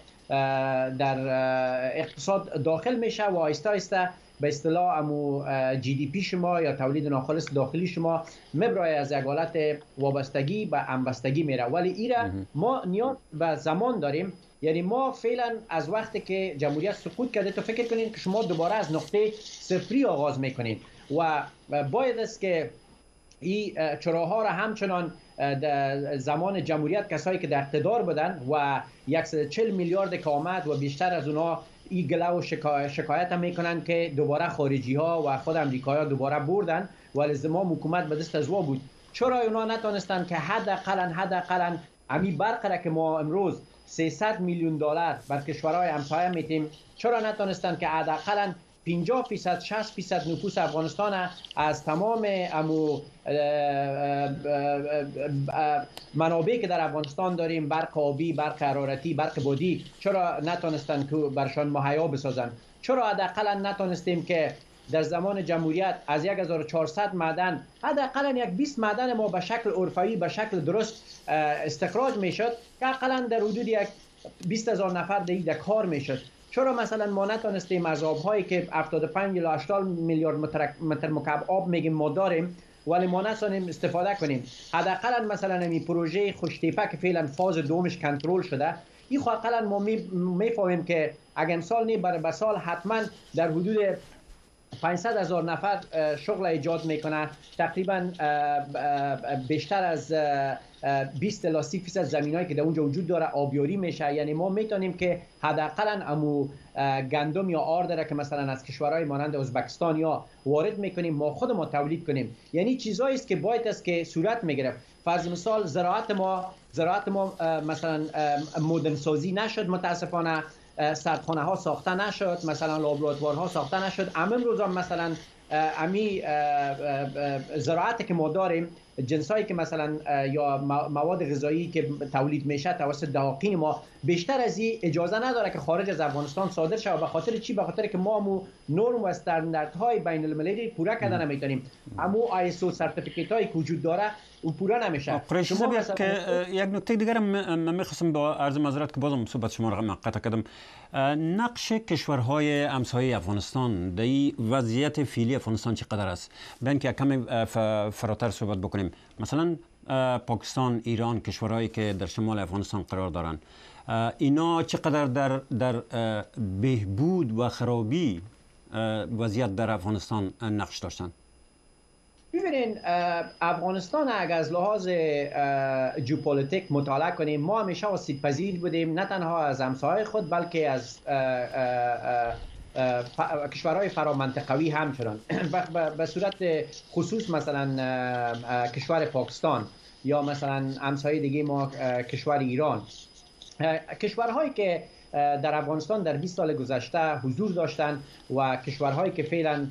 در اقتصاد داخل میشه و آیسته آیسته به اصطلاح امو جی دی پی شما یا تولید ناخالص داخلی شما مبرای از یک حالت وابستگی به همبستگی میره. ولی ایره ما نیاز به زمان داریم. یعنی ما فعلا از وقتی که جمهوریت سقوط کرده تو فکر کنین که شما دوباره از نقطه صفری آغاز میکنین و باید است که این چراها را همچنان زمان جمهوریت کسایی که در اقتدار بودن و 140 میلیارد که آمد و بیشتر از اونا این گله و شکایت هم میکنن که دوباره خارجی ها و خود امریکایی ها دوباره بردن ولی زمان حکومت به دست از وا بود. چرا اونا نتونستن که حداقل امی برقره که ما امروز 300 میلیون دلار بر کشورهای همسایه میتیم، چرا نتونستن که حداقل 50% 60% نفوس افغانستان از تمام منابعی که در افغانستان داریم، برق آبی، برق حرارتی، برق بادی، چرا نتونستن که برشان مهیا بسازن؟ چرا حداقل نتونستیم که در زمان جمهوریت از 1400 معدن حداقل یک 20 معدن ما به شکل عرفی به شکل درست استخراج میشد که حداقل در حدود یک 20000 نفر در کار میشد؟ چرا مثلا ما نتونستیم از آبهایی که 75 یا 80 میلیارد متر مکعب آب میگیم ما داریم ولی ما نتونیم استفاده کنیم؟ حداقل مثلا این پروژه خوشتیپه که فعلا فاز دومش کنترل شده، این حداقل ما میفهمیم که اگر سال نی بر سال حتما در حدود 500,000 نفر شغل ایجاد میکنه. تقریبا بیشتر از 20 تا 30% زمینایی که در اونجا وجود داره آبیاری میشه. یعنی ما میتونیم که حداقل امو گندم یا آرد که مثلا از کشورهای مانند ازبکستان یا وارد میکنیم، ما خود ما تولید کنیم. یعنی چیزایی است که باید است که صورت میگرفت. فرض مثال زراعت ما مثلا مدرن سازی نشد، متاسفانه سردخانه ها ساخته نشد، مثلا لابراتوارها ساخته نشد. امروز هم مثلا امی زراعت که ما داریم، جنسایی که مثلا یا مواد غذایی که تولید میشه توسط دهاقین ما بیشتر از این اجازه نداره که خارج از افغانستان صادر شه. به خاطر چی؟ به خاطر که ما نرم و استانداردهای بین المللی پورا کردن نمیتونیم. ISO سرتیفیکیت هایی که وجود داره او پورا نمیشه. شما مثلا که یک نکته دیگر من می‌خواستم با عرض معذرت که بازم صحبت شما را قطع کردم، نقش کشورهای همسایه افغانستان در وضعیت فعلی افغانستان چقدر است؟ بیان که کمی فراتر صحبت بکنیم. مثلا پاکستان، ایران، کشورهایی که در شمال افغانستان قرار دارند، اینا چقدر در بهبود و خرابی وضعیت در افغانستان نقش داشتن؟ ببینین افغانستان اگر از لحاظ ژئوپلیتیک مطالعه کنیم، ما همیشه آسیب‌پذیر بودیم، نه تنها از همسایه خود بلکه از کشورهای فرامنطقوی همچنان. به صورت خصوص مثلا کشور پاکستان یا مثلا همسایه دیگه ما کشور ایران، کشورهایی که در افغانستان در 20 سال گذشته حضور داشتن و کشورهایی که فعلا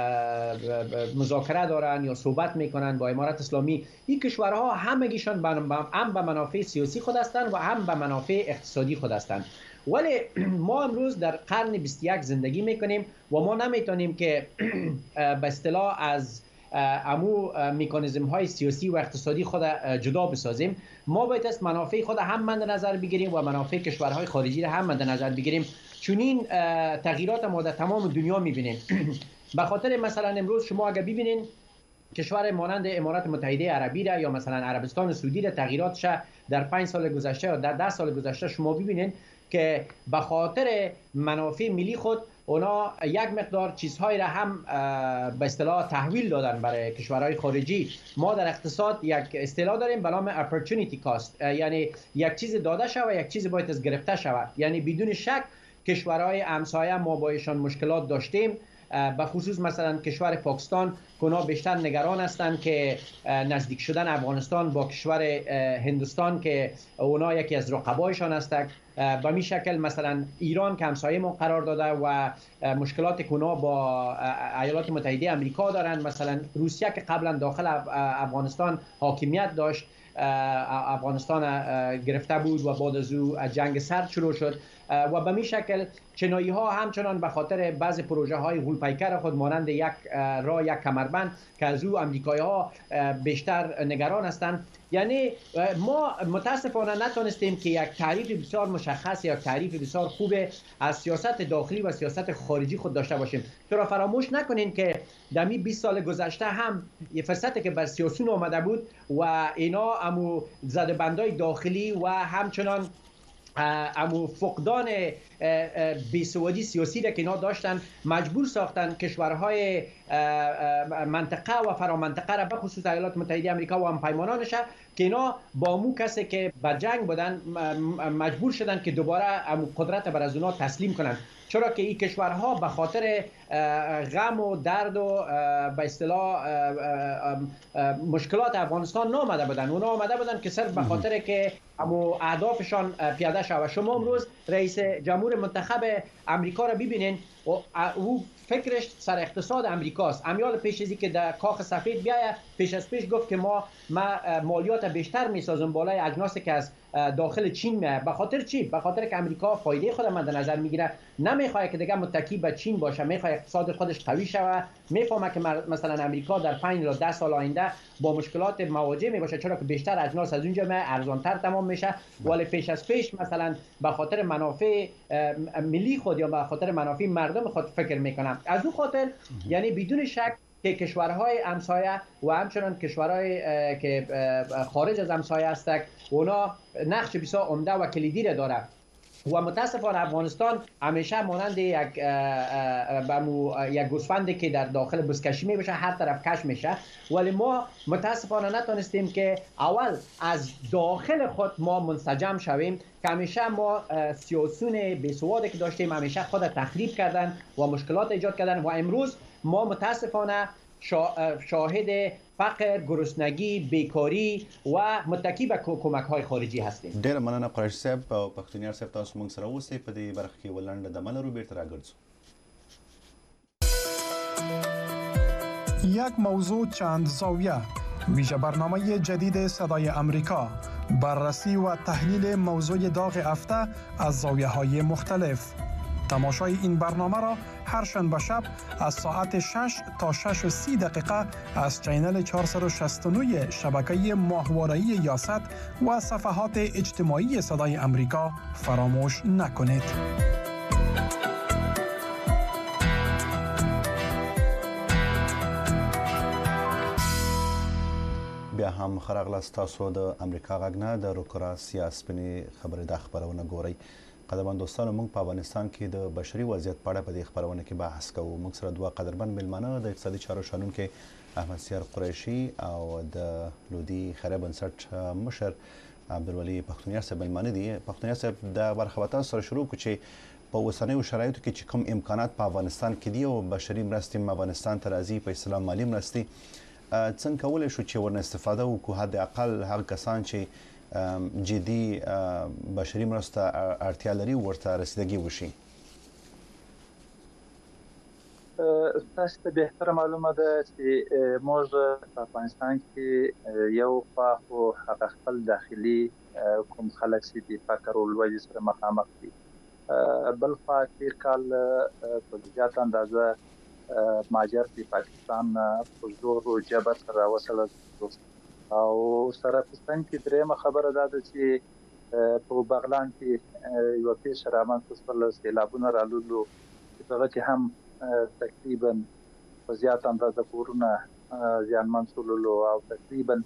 مذاکره دارن یا صحبت میکنن با امارت اسلامی، این کشورها همگیشان هم به منافع سیاسی خود هستند و هم به منافع اقتصادی خود هستند. ولی ما امروز در قرن 21 زندگی میکنیم و ما نمیتونیم که به اصطلاح از امو مکانیزم های سیاسی و اقتصادی خود جدا بسازیم. ما باید از منافع خود هم مد نظر بگیریم و منافع کشورهای خارجی را هم مد نظر بگیریم، چون این تغییرات ما در تمام دنیا میبینیم. به خاطر مثلا امروز شما اگر ببینین کشور مانند امارات متحده عربی را یا مثلا عربستان سعودی را تغییراتش در 5 سال گذشته یا در 10 سال گذشته شما ببینین که به خاطر منافع ملی خود اونا یک مقدار چیزهای را هم به اصطلاح تحویل دادن برای کشورهای خارجی. ما در اقتصاد یک اصطلاح داریم به نام opportunity cost، یعنی یک چیز داده شود و یک چیز باید از گرفته شود. یعنی بدون شک کشورهای همسایه ما با ایشان مشکلات داشتیم، به خصوص مثلا کشور پاکستان اونا بیشتر نگران هستند که نزدیک شدن افغانستان با کشور هندوستان که اونا یکی از رقبایشان هستند. به می شکل مثلا ایران که همسایه ما قرار داده و مشکلات که اونا با ایالات متحده آمریکا دارن، مثلا روسیه که قبلا داخل افغانستان حاکمیت داشت، افغانستان گرفته بود و بعد از او جنگ سرد شروع شد و به می شکل چینایی ها همچنان به خاطر بعض پروژه های غول‌پیکر خود مانند یک راه یک کمربند که از او امریکایی ها بیشتر نگران هستند. یعنی ما متاسفانه نتونستیم که یک تعریف بسیار مشخص یا تعریف بسیار خوب از سیاست داخلی و سیاست خارجی خود داشته باشیم. چرا فراموش نکنین که در 20 سال گذشته هم یه فرصتی که بر سیاسیون آمده بود و اینا امو زدبندای داخلی و همچنان امو فقدان بیسوادی سیاسی را که اینا داشتن مجبور ساختن کشورهای منطقه و فرامنطقه را به خصوص ایالات متحده آمریکا و همپیمانانش که اینا با مو کسی که به جنگ بودن مجبور شدن که دوباره قدرت بر از اونا تسلیم کنن، چرا که این کشورها به خاطر غم و درد و به اصطلاح مشکلات افغانستان نامده بودن. اونا آمده بودن که صرف به خاطر که همو اهدافشان پیاده شود. شما امروز رئیس جمهور منتخب امریکا را ببینین، او فکرش سر اقتصاد امریکاست. امیال پیش ازی که در کاخ سفید بیایه، پیش از پیش گفت که ما مالیات بیشتر میسازم بالای اجناسی که از داخل چین میاد. به خاطر چی؟ به خاطر که امریکا فایده خود مد نظر میگیره، نمیخواد که دیگه متکی به چین باشه، میخواد اقتصاد خودش قوی شود. میفهمه که مثلا امریکا در 5 تا 10 سال آینده با مشکلات مواجه میباشه، چرا که بیشتر اجناس از اونجا میاد، ارزانتر تمام میشه. ولی پیش از پیش مثلا به خاطر منافع ملی خود یا به خاطر منافع مردم خود فکر میکنم. از اون خاطر یعنی بدون شک که کشورهای همسایه و همچنان کشورهای که خارج از همسایه هستند، اونا نقش بسیار عمده و کلیدی را داره و متاسفانه افغانستان همیشه مانند یک گوسفندی که در داخل بزکشی میبشه، هر طرف کش میشه. ولی ما متاسفانه نتونستیم که اول از داخل خود ما منسجم شویم، که همیشه ما سیاسیون بیسوادی که داشتیم همیشه خود تخریب کردن و مشکلات ایجاد کردن و امروز ما متاسفانه شاهد فقر، گرسنگی، بیکاری و متکی به کمک‌های خارجی هستیم. ډېر مننه قریشي صاحب او پښتونیار صاحب، تاسو موږ سره اوسئ. په دې برخه کې ولنډه دمه لرو، بیرته راګرځو. یک موضوع چند زاویه، ویژه برنامه جدید صدای امریکا، بررسی و تحلیل موضوع داغ هفته از زاویه‌های مختلف. تماشای این برنامه را هر شنبه شب از ساعت 6 تا 6:30 دقیقه از چینل 469 شبکه ماهواره‌ای یاست و صفحات اجتماعی صدای امریکا فراموش نکنید. بیا هم خراغلاست تاسو د امریکا غږ نه د روکرا سیاسپنې خبرې د خبرونه ګورئ. قدرمن دوستانو، موږ په افغانستان کې د بشري وضعیت په اړه په دې خبرونه کې بحث کوو. موږ سره دوه قدرمن میلمانه د اقتصادي چارو شنونکي احمدسیار قریشي او د لودي خیریه بنسټ مشر عبدالولي پښتونیار صاحب میلمانه دي. پښتونیار صاحب، د برخه تاسو سره شروع کړو چې په اوسنیو شرایطو کې چې کوم امکانات په افغانستان کې دي او بشري مرستې افغانستان ته راځي، په اصطلاح مالي مرستې، څنګه کولی شو چې ورنه استفاده وکړو؟ حد اقل هغه کسان چې جدي بشري مرسته اړتیا لري ورته رسیدګي وشي. تاسو ته بهتره معلومه ده چې موږ په افغانستان کې یو خو هغه خپل داخلي کوم خلک چې د فقر او لوږې سره مخامخ دي، بل خو تیر کال په زیات اندازه مهاجر د پاکستان په زور او جبر سره وصل او سره پستان کې درېمه خبره ده چې په بغلان کې یو پیښه رامنځته شوه، سیلابونه رالولو، هغه کې هم تقریبا په زیات اندازه کورونه زیانمن شول او تقریبا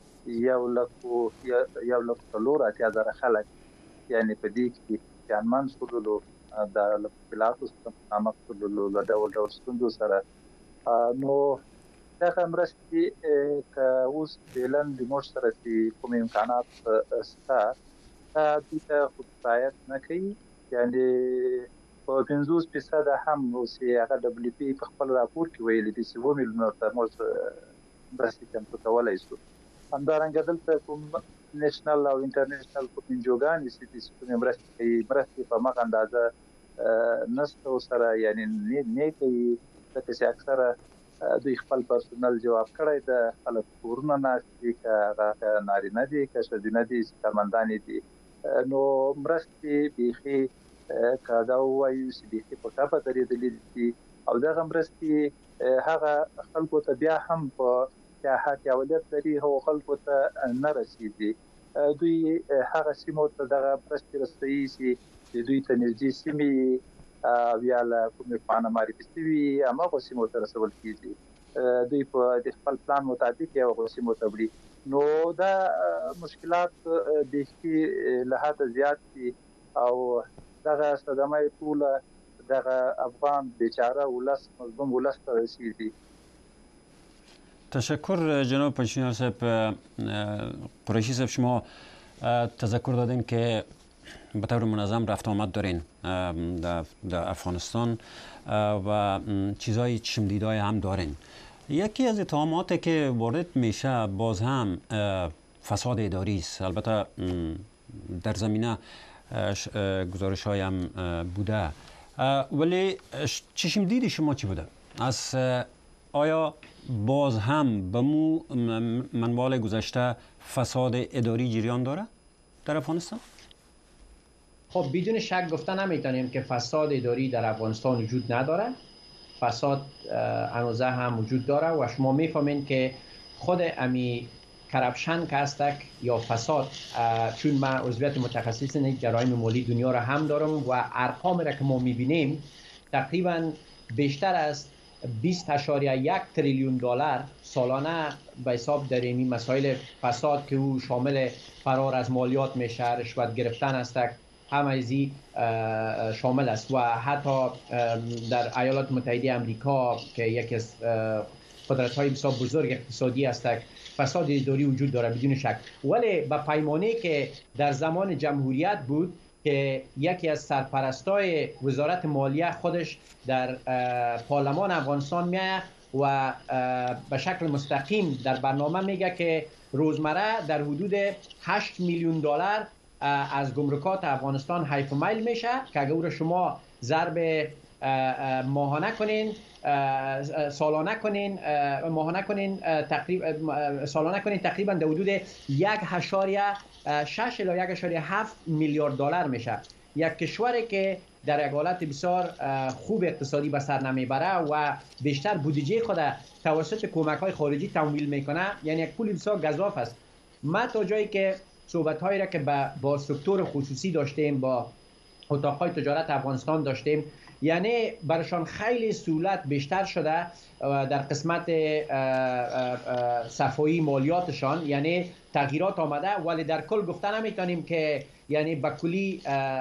1,480,000 خلک یعنی په دې کې زیانمن شول د لپلاتو سره مخکلو له ډول ستوندو سره. نو دا مرستې ک اوس بلند د موږ سره چې کوم امکانات ستا د خدایت نه کوي، یعنی په 50% هم اوس هغه دبليو پی په خپل راپور کې ویلي دي چې 2 میلیون ته موږ مرستې کم کولای شو. همدارنګه دلته کوم نېشنل او انټرنیشنل کوم انجوګان چې کوم مرستې په مغه اندازه نسته سره یعنی نه کوي، چې اکثره دوی خپل پرسونل جواب کړی د خلک کورونه ناشتي که نارینه دي که ښځینه دي کارمندان دي. نو مرستې بیخي که دا ووایو چې بیخي په ټاپه درېدلې دي او دغه مرستې هغه خلکو ته بیا هم په حاکیاولیت لري، هغو خلکو ته نه رسېږي. دوی هغه سیمو ته دغه مرستې رسوي چې دوی ته نږدې سیمې بیا له کومې پانه معرفي شوي هماغو سیمو ته رسول کېږي. دوی په د خپل پلان مطابق یې هغو سیمو ته وړي. نو دا مشکلات بیخي له حده زیات دي او دغه صدمه یې ټوله دغه افغان بیچاره ولس مظلوم ولس ته رسېږي. تشکر جناب پنشینار صاحب. قریشی صاحب شما تذکر دادین که به طور منظم رفت آمد دارین در افغانستان و چیزای چشمدیدای هم دارین. یکی از اتهاماتی که وارد میشه باز هم فساد اداری است. البته در زمینه گزارش های هم بوده، ولی چشمدید شما چی بوده؟ از آیا باز هم به منوال گذشته فساد اداری جریان داره در افغانستان؟ خب بدون شک گفته نمیتونیم که فساد اداری در افغانستان وجود نداره. فساد هنوزه هم وجود داره و شما میفهمین که خود امی کرپشن که هستک یا فساد، چون من عضویت متخصص جرایم مالی دنیا را هم دارم و ارقام را که ما میبینیم تقریبا بیشتر از 20.1 تریلیون دلار سالانه به حساب در این مسائل فساد که او شامل فرار از مالیات میشه، رشوت گرفتن است، همه ازی شامل است. و حتی در ایالات متحده امریکا که یکی از قدرت‌های بسیار بزرگ اقتصادی است، فساد اداری وجود داره بدون شک. ولی به پیمانه که در زمان جمهوریت بود که یکی از سرپرستای وزارت مالیه خودش در پارلمان افغانستان میاد و به شکل مستقیم در برنامه میگه که روزمره در حدود 8 میلیون دلار از گمرکات افغانستان حیف میل میشه که اگر او را شما ضرب ماهانه کنین، سالانه کنین، تقریبا در حدود 1.6 الی 1.7 میلیارد دلار میشه. یک کشوری که در یک حالت بسیار خوب اقتصادی به سر نمیبره و بیشتر بودجه خود توسط کمک‌های خارجی تمویل میکنه، یعنی یک پول بسیار گزاف است. ما تا جایی که صحبت‌هایی را که با سکتور خصوصی داشتیم، با اتاق‌های تجارت افغانستان داشتیم، یعنی برشان خیلی سهولت بیشتر شده در قسمت صفایی مالیاتشان، یعنی تغییرات آمده، ولی در کل گفته نمیتونیم که یعنی به کلی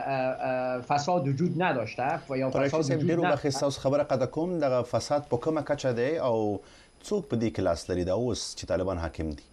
فساد وجود نداشته یا فساد وجود ډیرو بخښه خبره قد کوم د فساد په کومه کچه دی او څوک په دې کې لاس لري دا اوس چې طالبان حاکم دي؟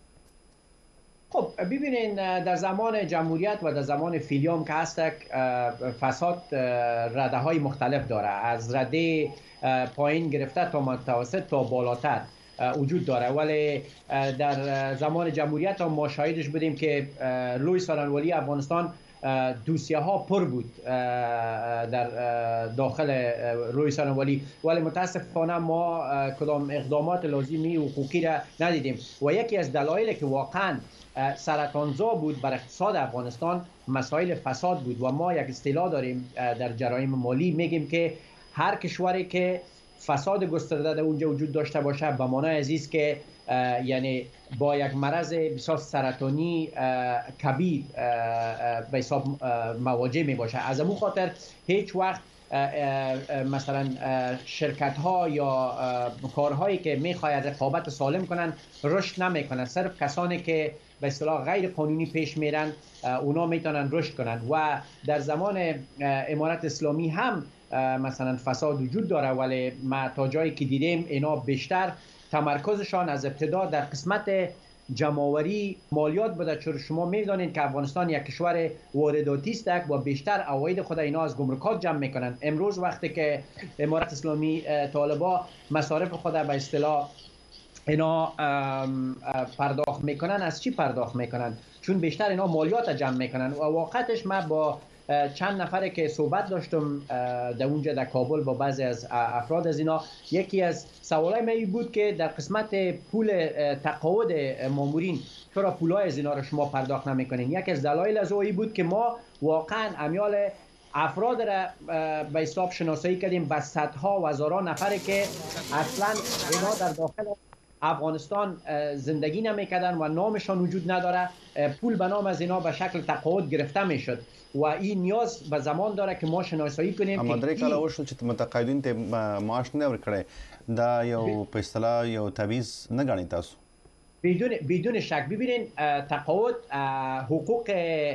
خب ببینین در زمان جمهوریت و در زمان فیلیام که هستک فساد رده های مختلف داره، از رده پایین گرفته تا متوسط تا بالاتر وجود داره. ولی در زمان جمهوریت هم ما شاهدش بودیم که لوی سارنوالی افغانستان دوسیه ها پر بود در داخل روی سارنوالی، ولی متاسفانه ما کدام اقدامات لازمی و حقوقی را ندیدیم و یکی از دلایلی که واقعا سرطانزا بود بر اقتصاد افغانستان مسائل فساد بود. و ما یک اصطلاح داریم در جرایم مالی، میگیم که هر کشوری که فساد گسترده در اونجا وجود داشته باشه به معنای عزیز که یعنی با یک مرض بسیار سرطانی کبیر به حساب مواجه می باشه. از امون خاطر هیچ وقت مثلا شرکت ها یا کارهایی که میخواید رقابت سالم کنن رشد نمیکنن. صرف کسانی که به اصطلاح غیر قانونی پیش میرن اونا میتونن رشد کنن. و در زمان امارت اسلامی هم مثلا فساد وجود داره، ولی ما تا جایی که دیدیم اینا بیشتر تمرکزشان از ابتدا در قسمت جمع‌آوری مالیات بوده، چون شما میدانید که افغانستان یک کشور وارداتی است و بیشتر عواید خود اینا از گمرکات جمع میکنن. امروز وقتی که امارت اسلامی طالبا مصارف خود به اصطلاح اینا پرداخت میکنن، از چی پرداخت میکنن؟ چون بیشتر اینا مالیات جمع میکنن. و واقعتش من با چند نفره که صحبت داشتم در اونجا در کابل با بعضی از افراد از اینا، یکی از سوالای من بود که در قسمت پول تقاعد مامورین چرا پولای از اینا رو شما پرداخت نمیکنین؟ یکی از دلایل از اوی بود که ما واقعا امیال افراد را به حساب شناسایی کردیم به صدها و هزاران نفره که اصلا اینا در داخل افغانستان زندگی نمیکردن و نامشان وجود نداره، پول به نام از اینا به شکل تقاعد گرفته میشد و این نیاز به زمان داره که ما شناسایی کنیم. اما درې کاله وشول چې متقاعدین ته معاش نه ورکړي، دا یو په اصطلاح یو تعویض نه ګڼئ تاسو؟ بدون شک ببینین تقاعد حقوق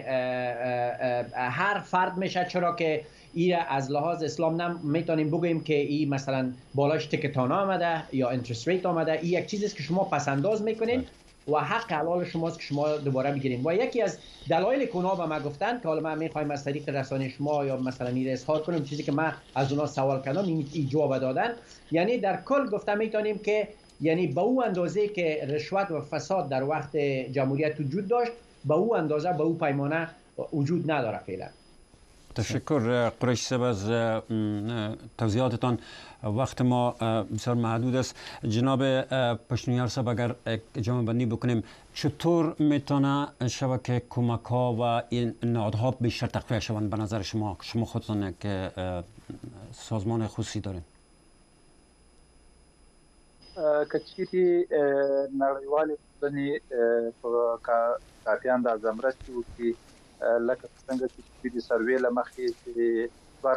هر فرد میشه، چرا که این از لحاظ اسلام نمیتونیم بگوییم که این مثلا بالاش تکتان آمده یا اینترست ریت آمده. این یک چیزی است که شما پسنداز میکنین و حق حلال شماست که شما دوباره بگیرین. و یکی از دلایل که اونا به ما گفتن که حالا ما میخوایم از طریق رسانه شما یا مثلا این اظهار کنیم، چیزی که ما از اونا سوال کردم این جواب دادن، یعنی در کل گفتم میتونیم که یعنی به او اندازه که رشوت و فساد در وقت جمهوریت وجود داشت، به او اندازه به او پیمانه وجود نداره فعلا. تشکر قریش صاحب از توضیحاتتان. وقت ما بسیار محدود است. جناب پشتونیار صاحب اگر جمع بندی بکنیم، چطور میتونه شبکه کمک ها و این نهادها بیشتر تقویت شوند به نظر شما خودتان که سازمان خصوصی دارین؟ کچیری نړیوالې ټولنې په کافیان د مرستې وکړي، لکه څنګه چې د سروې له مخې چې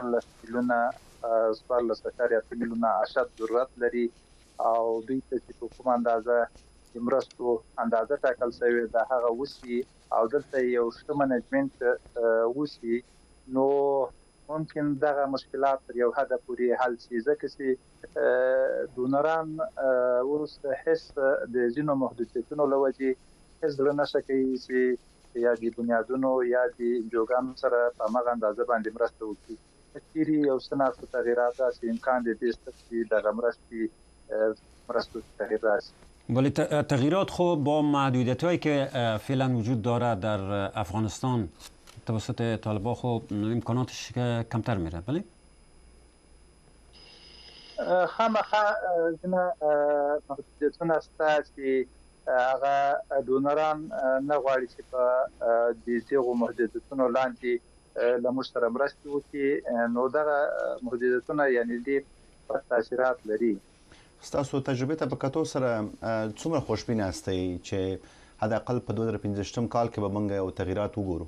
14.8 میلیونه اشد ضرورت لري او دوی ته چې په کومه اندازه د مرستو اندازه ټاکل شوې ده هغه وسی او دلته یو ښه منیجمنت وسی، نو ممکن دغه مشکلات تر یو حد پورې حل شي، ځکه چې دونران اوس هیڅ د ځینو محدودیتونو له وجې هیڅ زړه نشي کوي چې یا د بنیادونو یا د انجوګانو سره په هغه اندازه باندې مرسته وکړي. کچېرې یو څه ناڅه تغییرات راسي، امکان دی چې دغه مرستو تغییر راسي. ولی تغییرات خب با محدودیت‌هایی که فعلا وجود داره در افغانستان توسط طالبان خب امکاناتش کمتر میره، بله؟ خامخا ځینې محدودیتونه شته چې هغه دونران نه غواړي چې په دغو محدودیتونو لاندې له موږ سره مرسته وکړي، نو دغه محدودیتونه یعنې ډېر بد تاثیرات لري. ستاسو تجربه ته په کتو سره څومره خوشبین یاستئ چې حداقل په 2015 کال کې به موږ یو تغییرات وګورو؟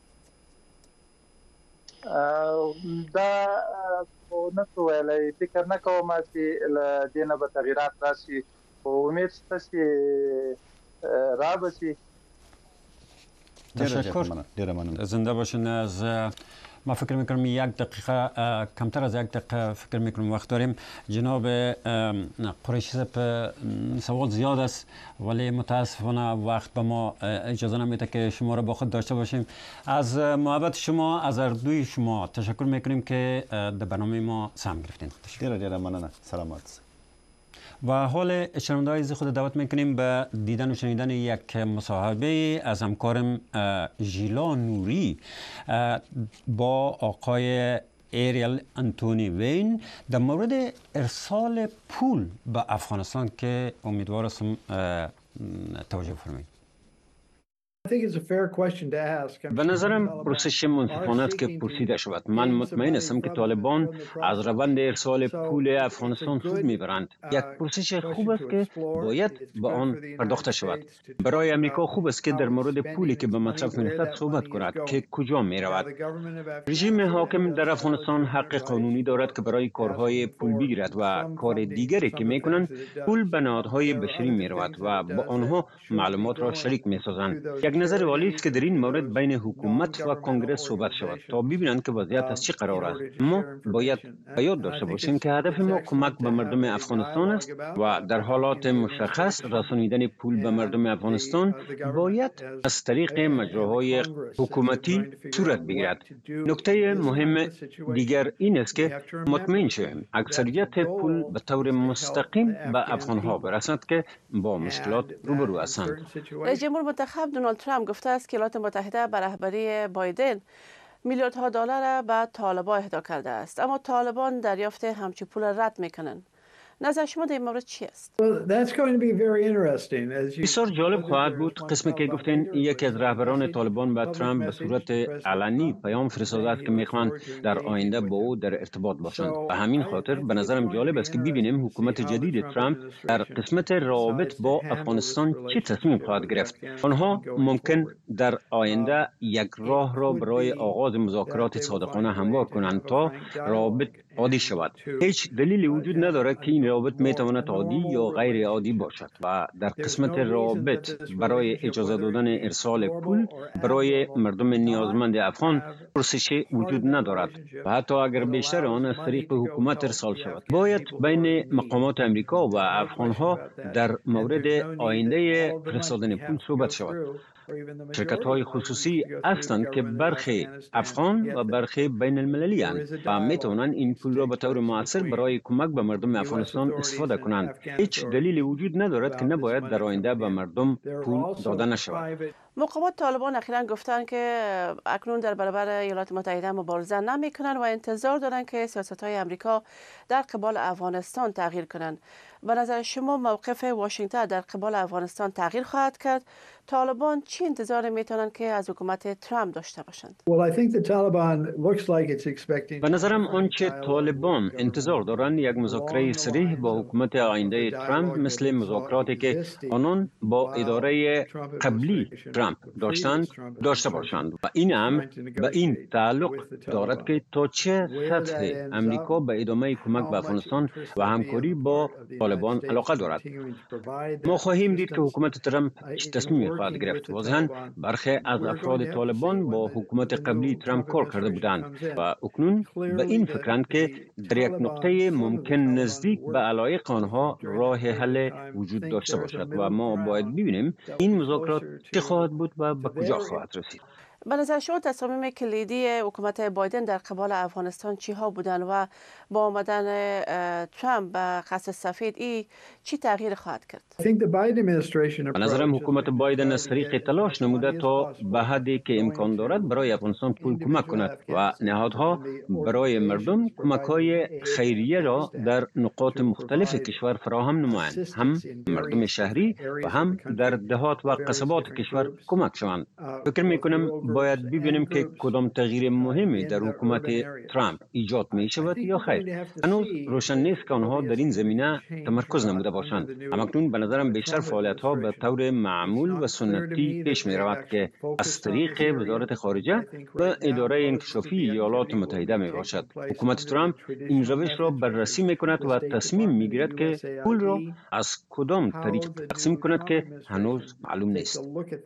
دا نه څه ویلی، فکر نه کوم چې له دې نه به تغییرات راشي، خو امید شته چې را به شي. تشکر. زنده باشین. از ما فکر میکنم 1 دقیقه کمتر از 1 دقیقه فکر میکنم وقت داریم. جناب قریشی صاحب سوال زیاد است ولی متاسفانه وقت به ما اجازه نمیده که شما را با خود داشته باشیم. از محبت شما، از اردوی شما تشکر میکنیم که در برنامه ما سهم گرفتین. ډیره مننه. سلامت. و حال شنونده‌های عزیز خود دعوت میکنیم به دیدن و شنیدن یک مصاحبه از همکارم ژیلا نوری با آقای ایریل انتونی وین در مورد ارسال پول به افغانستان که امیدوار هستم توجه فرمایید. به نظرم پرسش منصفانه است که پرسیده شود. من مطمئن هستم که طالبان از روند ارسال پول افغانستان سود میبرند. یک پرسش خوب است که باید به آن پرداخته شود. برای امریکا خوب است که در مورد پولی که به مصرف میرسد صحبت کند که کجا میرود. رژیم حاکم در افغانستان حق قانونی دارد که برای کارهای پول بگیرد و کار دیگری که میکنند پول به نهادهای بشری میرود و با آنها معلومات را شریک میسازند. یک نظر عالی است که در این مورد بین حکومت و کنگره صحبت شود تا ببینند که وضعیت از چه قرار است. ما باید به یاد داشته باشیم که هدف ما کمک به مردم افغانستان است و در حالات مشخص رسانیدن پول به مردم افغانستان باید از طریق مجراهای حکومتی صورت بگیرد. نکته مهم دیگر این است که مطمئن شویم اکثریت پول به طور مستقیم به افغانها برسد که با مشکلات روبرو هستند. رئیس جمهور منتخب دونالد ترامپ گفته است که ایالات متحده به رهبری بایدن میلیاردها دلار به طالبان اهدا کرده است، اما طالبان دریافت همچین پول رد میکنند. نظر شما در این مورد چی است؟ بسیار جالب خواهد بود قسمی که گفتین یکی از رهبران طالبان به ترامپ به صورت علنی پیام فرستاده است که میخوان در آینده با او در ارتباط باشند. به همین خاطر به نظرم جالب است که ببینیم حکومت جدید ترامپ در قسمت روابط با افغانستان چه تصمیم خواهد گرفت. آنها ممکن در آینده یک راه را برای آغاز مذاکرات صادقانه هموار کنند تا روابط عادی شود. هیچ دلیلی وجود ندارد که این این روابط میتواند عادی یا غیر عادی باشد و در قسمت روابط برای اجازه دادن ارسال پول برای مردم نیازمند افغان پرسشی وجود ندارد و حتی اگر بیشتر آن از طریق حکومت ارسال شود. باید بین مقامات امریکا و افغانها در مورد آینده فرستادن پول صحبت شود. شرکت‌های خصوصی هستند که برخی افغان و برخی بین المللی هستند و میتوانند این پول را به طور مؤثر برای کمک به مردم افغانستان استفاده کنند. هیچ دلیلی وجود ندارد که نباید در آینده به مردم پول داده نشود. مقامات طالبان اخیراً گفتند که اکنون در برابر ایالات متحده مبارزه نمی‌کنند و انتظار دارند که سیاست‌های امریکا در قبال افغانستان تغییر کنند. به نظر شما موقف واشنگتن در قبال افغانستان تغییر خواهد کرد؟ طالبان چی انتظار می‌تونند که از حکومت ترامپ داشته باشند؟ به نظرم آنچه طالبان انتظار دارند یک مذاکره صریح با حکومت آینده ترامپ مثل مذاکراتی که آنان با اداره قبلی ترامپ داشتند داشته باشند و این هم به این تعلق دارد که تا چه سطح امریکا به ادامه کمک به افغانستان و همکاری با طالبان علاقه دارد. ما خواهیم دید که حکومت ترامپ چه تصمیمی خواهد گرفت. واضحاً برخی از افراد طالبان با حکومت قبلی ترامپ کار کرده بودند و اکنون به این فکرند که در یک نقطه ممکن نزدیک به علایق آنها راه حل وجود داشته باشد و ما باید ببینیم این مذاکرات چه خواهد بود و به کجا خواهد رسید. به نظر شما تصامیم کلیدی حکومت بایدن در قبال افغانستان چی ها بودن و با آمدن ترامپ به قصر سفید ای چی تغییر خواهد کرد؟ به نظرم حکومت بایدن از طریق تلاش نموده تا به حدی که امکان دارد برای افغانستان پول کمک کند و نهادها برای مردم کمک‌های خیریه را در نقاط مختلف کشور فراهم نمایند، هم مردم شهری و هم در دهات و قصبات کشور کمک شوند. فکر می‌کنم باید ببینیم که کدام تغییر مهمی در حکومت ترامپ ایجاد می شود یا خیر. هنوز روشن نیست که آنها در این زمینه تمرکز نموده باشند. اما اکنون به نظرم بیشتر فعالیت ها به طور معمول و سنتی پیش می رود که از طریق وزارت خارجه و اداره انکشافی ایالات متحده می باشد. حکومت ترامپ این روش را بررسی می کند و تصمیم می گیرد که پول را از کدام طریق تقسیم کند که هنوز معلوم نیست.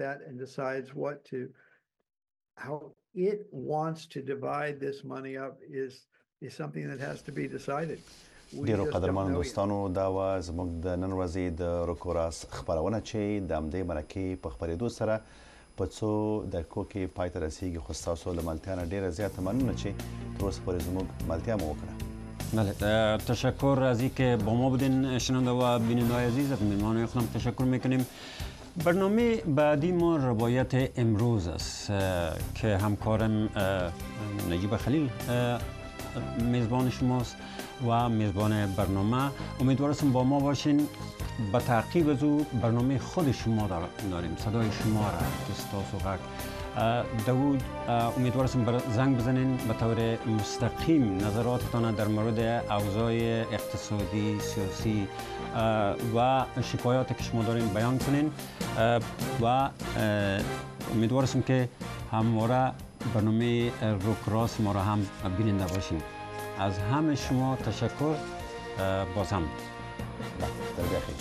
How it wants to divide this money up is something that has to be decided. ډیرو قدرمنو دوستانو دا و زموږ د نن ورځې د روکوراس خبرونه چې د همدې مرکې په خپرېدو سره په څو دقیقو کې پای ته رسیږي، خو ستاسو له ملتیا نه ډیره زیاته مننه چې تر اوسه پورې زموږ ملتیا مو وکړه. بله، تشکر از اینکه با ما بودین شنونده و بیننده‌های عزیز. از مهمانان خودم تشکر میکنیم. برنامه بعدی ما روایت امروز است که همکارم نجیب خلیل میزبان شماست و میزبان برنامه. امیدوارم با ما باشین. به تعقیب از او برنامه خود شما داریم، صدای شما را که ستاسو غږ داود. امیدوارم زنگ بزنین به طور مستقیم نظراتتان در مورد اوضاع اقتصادی، سیاسی و شکایاتی که شما دارین بیان کنین و امیدوارم که همواره برنامه روکراس ما را هم بیننده باشین. از همه شما تشکر. باز هم در بخیر.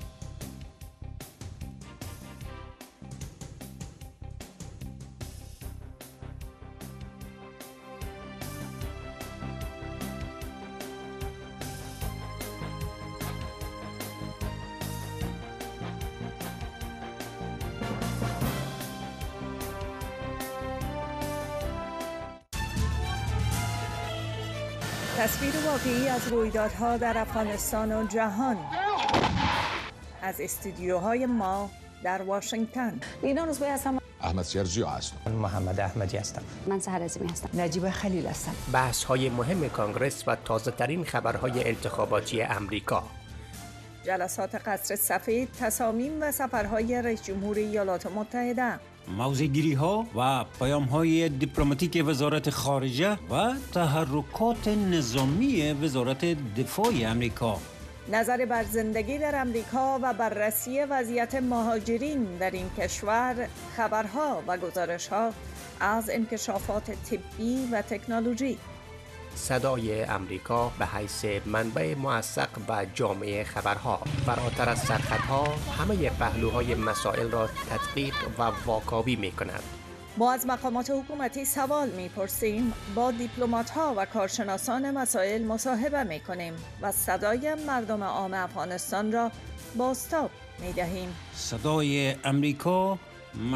تصویر واقعی از رویدادها در افغانستان و جهان از استودیوهای ما در واشنگتن. لینا روزبایی هستم. احمد سیرجی هستم. من محمد احمدی هستم. من سحر عظیمی هستم. نجیب خلیل هستم. بحث های مهم کانگرس و تازه ترین خبرهای انتخاباتی امریکا. جلسات قصر سفید، تصامیم و سفرهای رئیس جمهور ایالات متحده. موضع‌گیری ها و پیام های دیپلماتیک وزارت خارجه و تحرکات نظامی وزارت دفاع امریکا. نظر بر زندگی در امریکا و بررسی وضعیت مهاجرین در این کشور، خبرها و گزارش‌ها از انکشافات طبی و تکنولوژی. صدای امریکا به حیث منبع موثق و جامع خبرها فراتر از سرخطها همه پهلوهای مسائل را تدقیق و واکاوی می کند. ما از مقامات حکومتی سوال می‌پرسیم، با دیپلمات‌ها و کارشناسان مسائل مصاحبه می‌کنیم و صدای مردم عام افغانستان را بازتاب می‌دهیم. صدای امریکا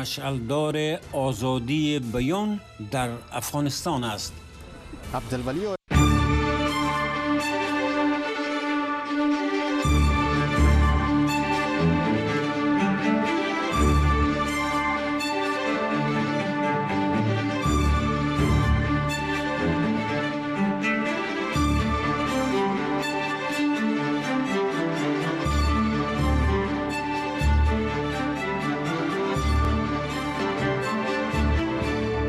مشعلدار آزادی بیان در افغانستان است. عبدالولی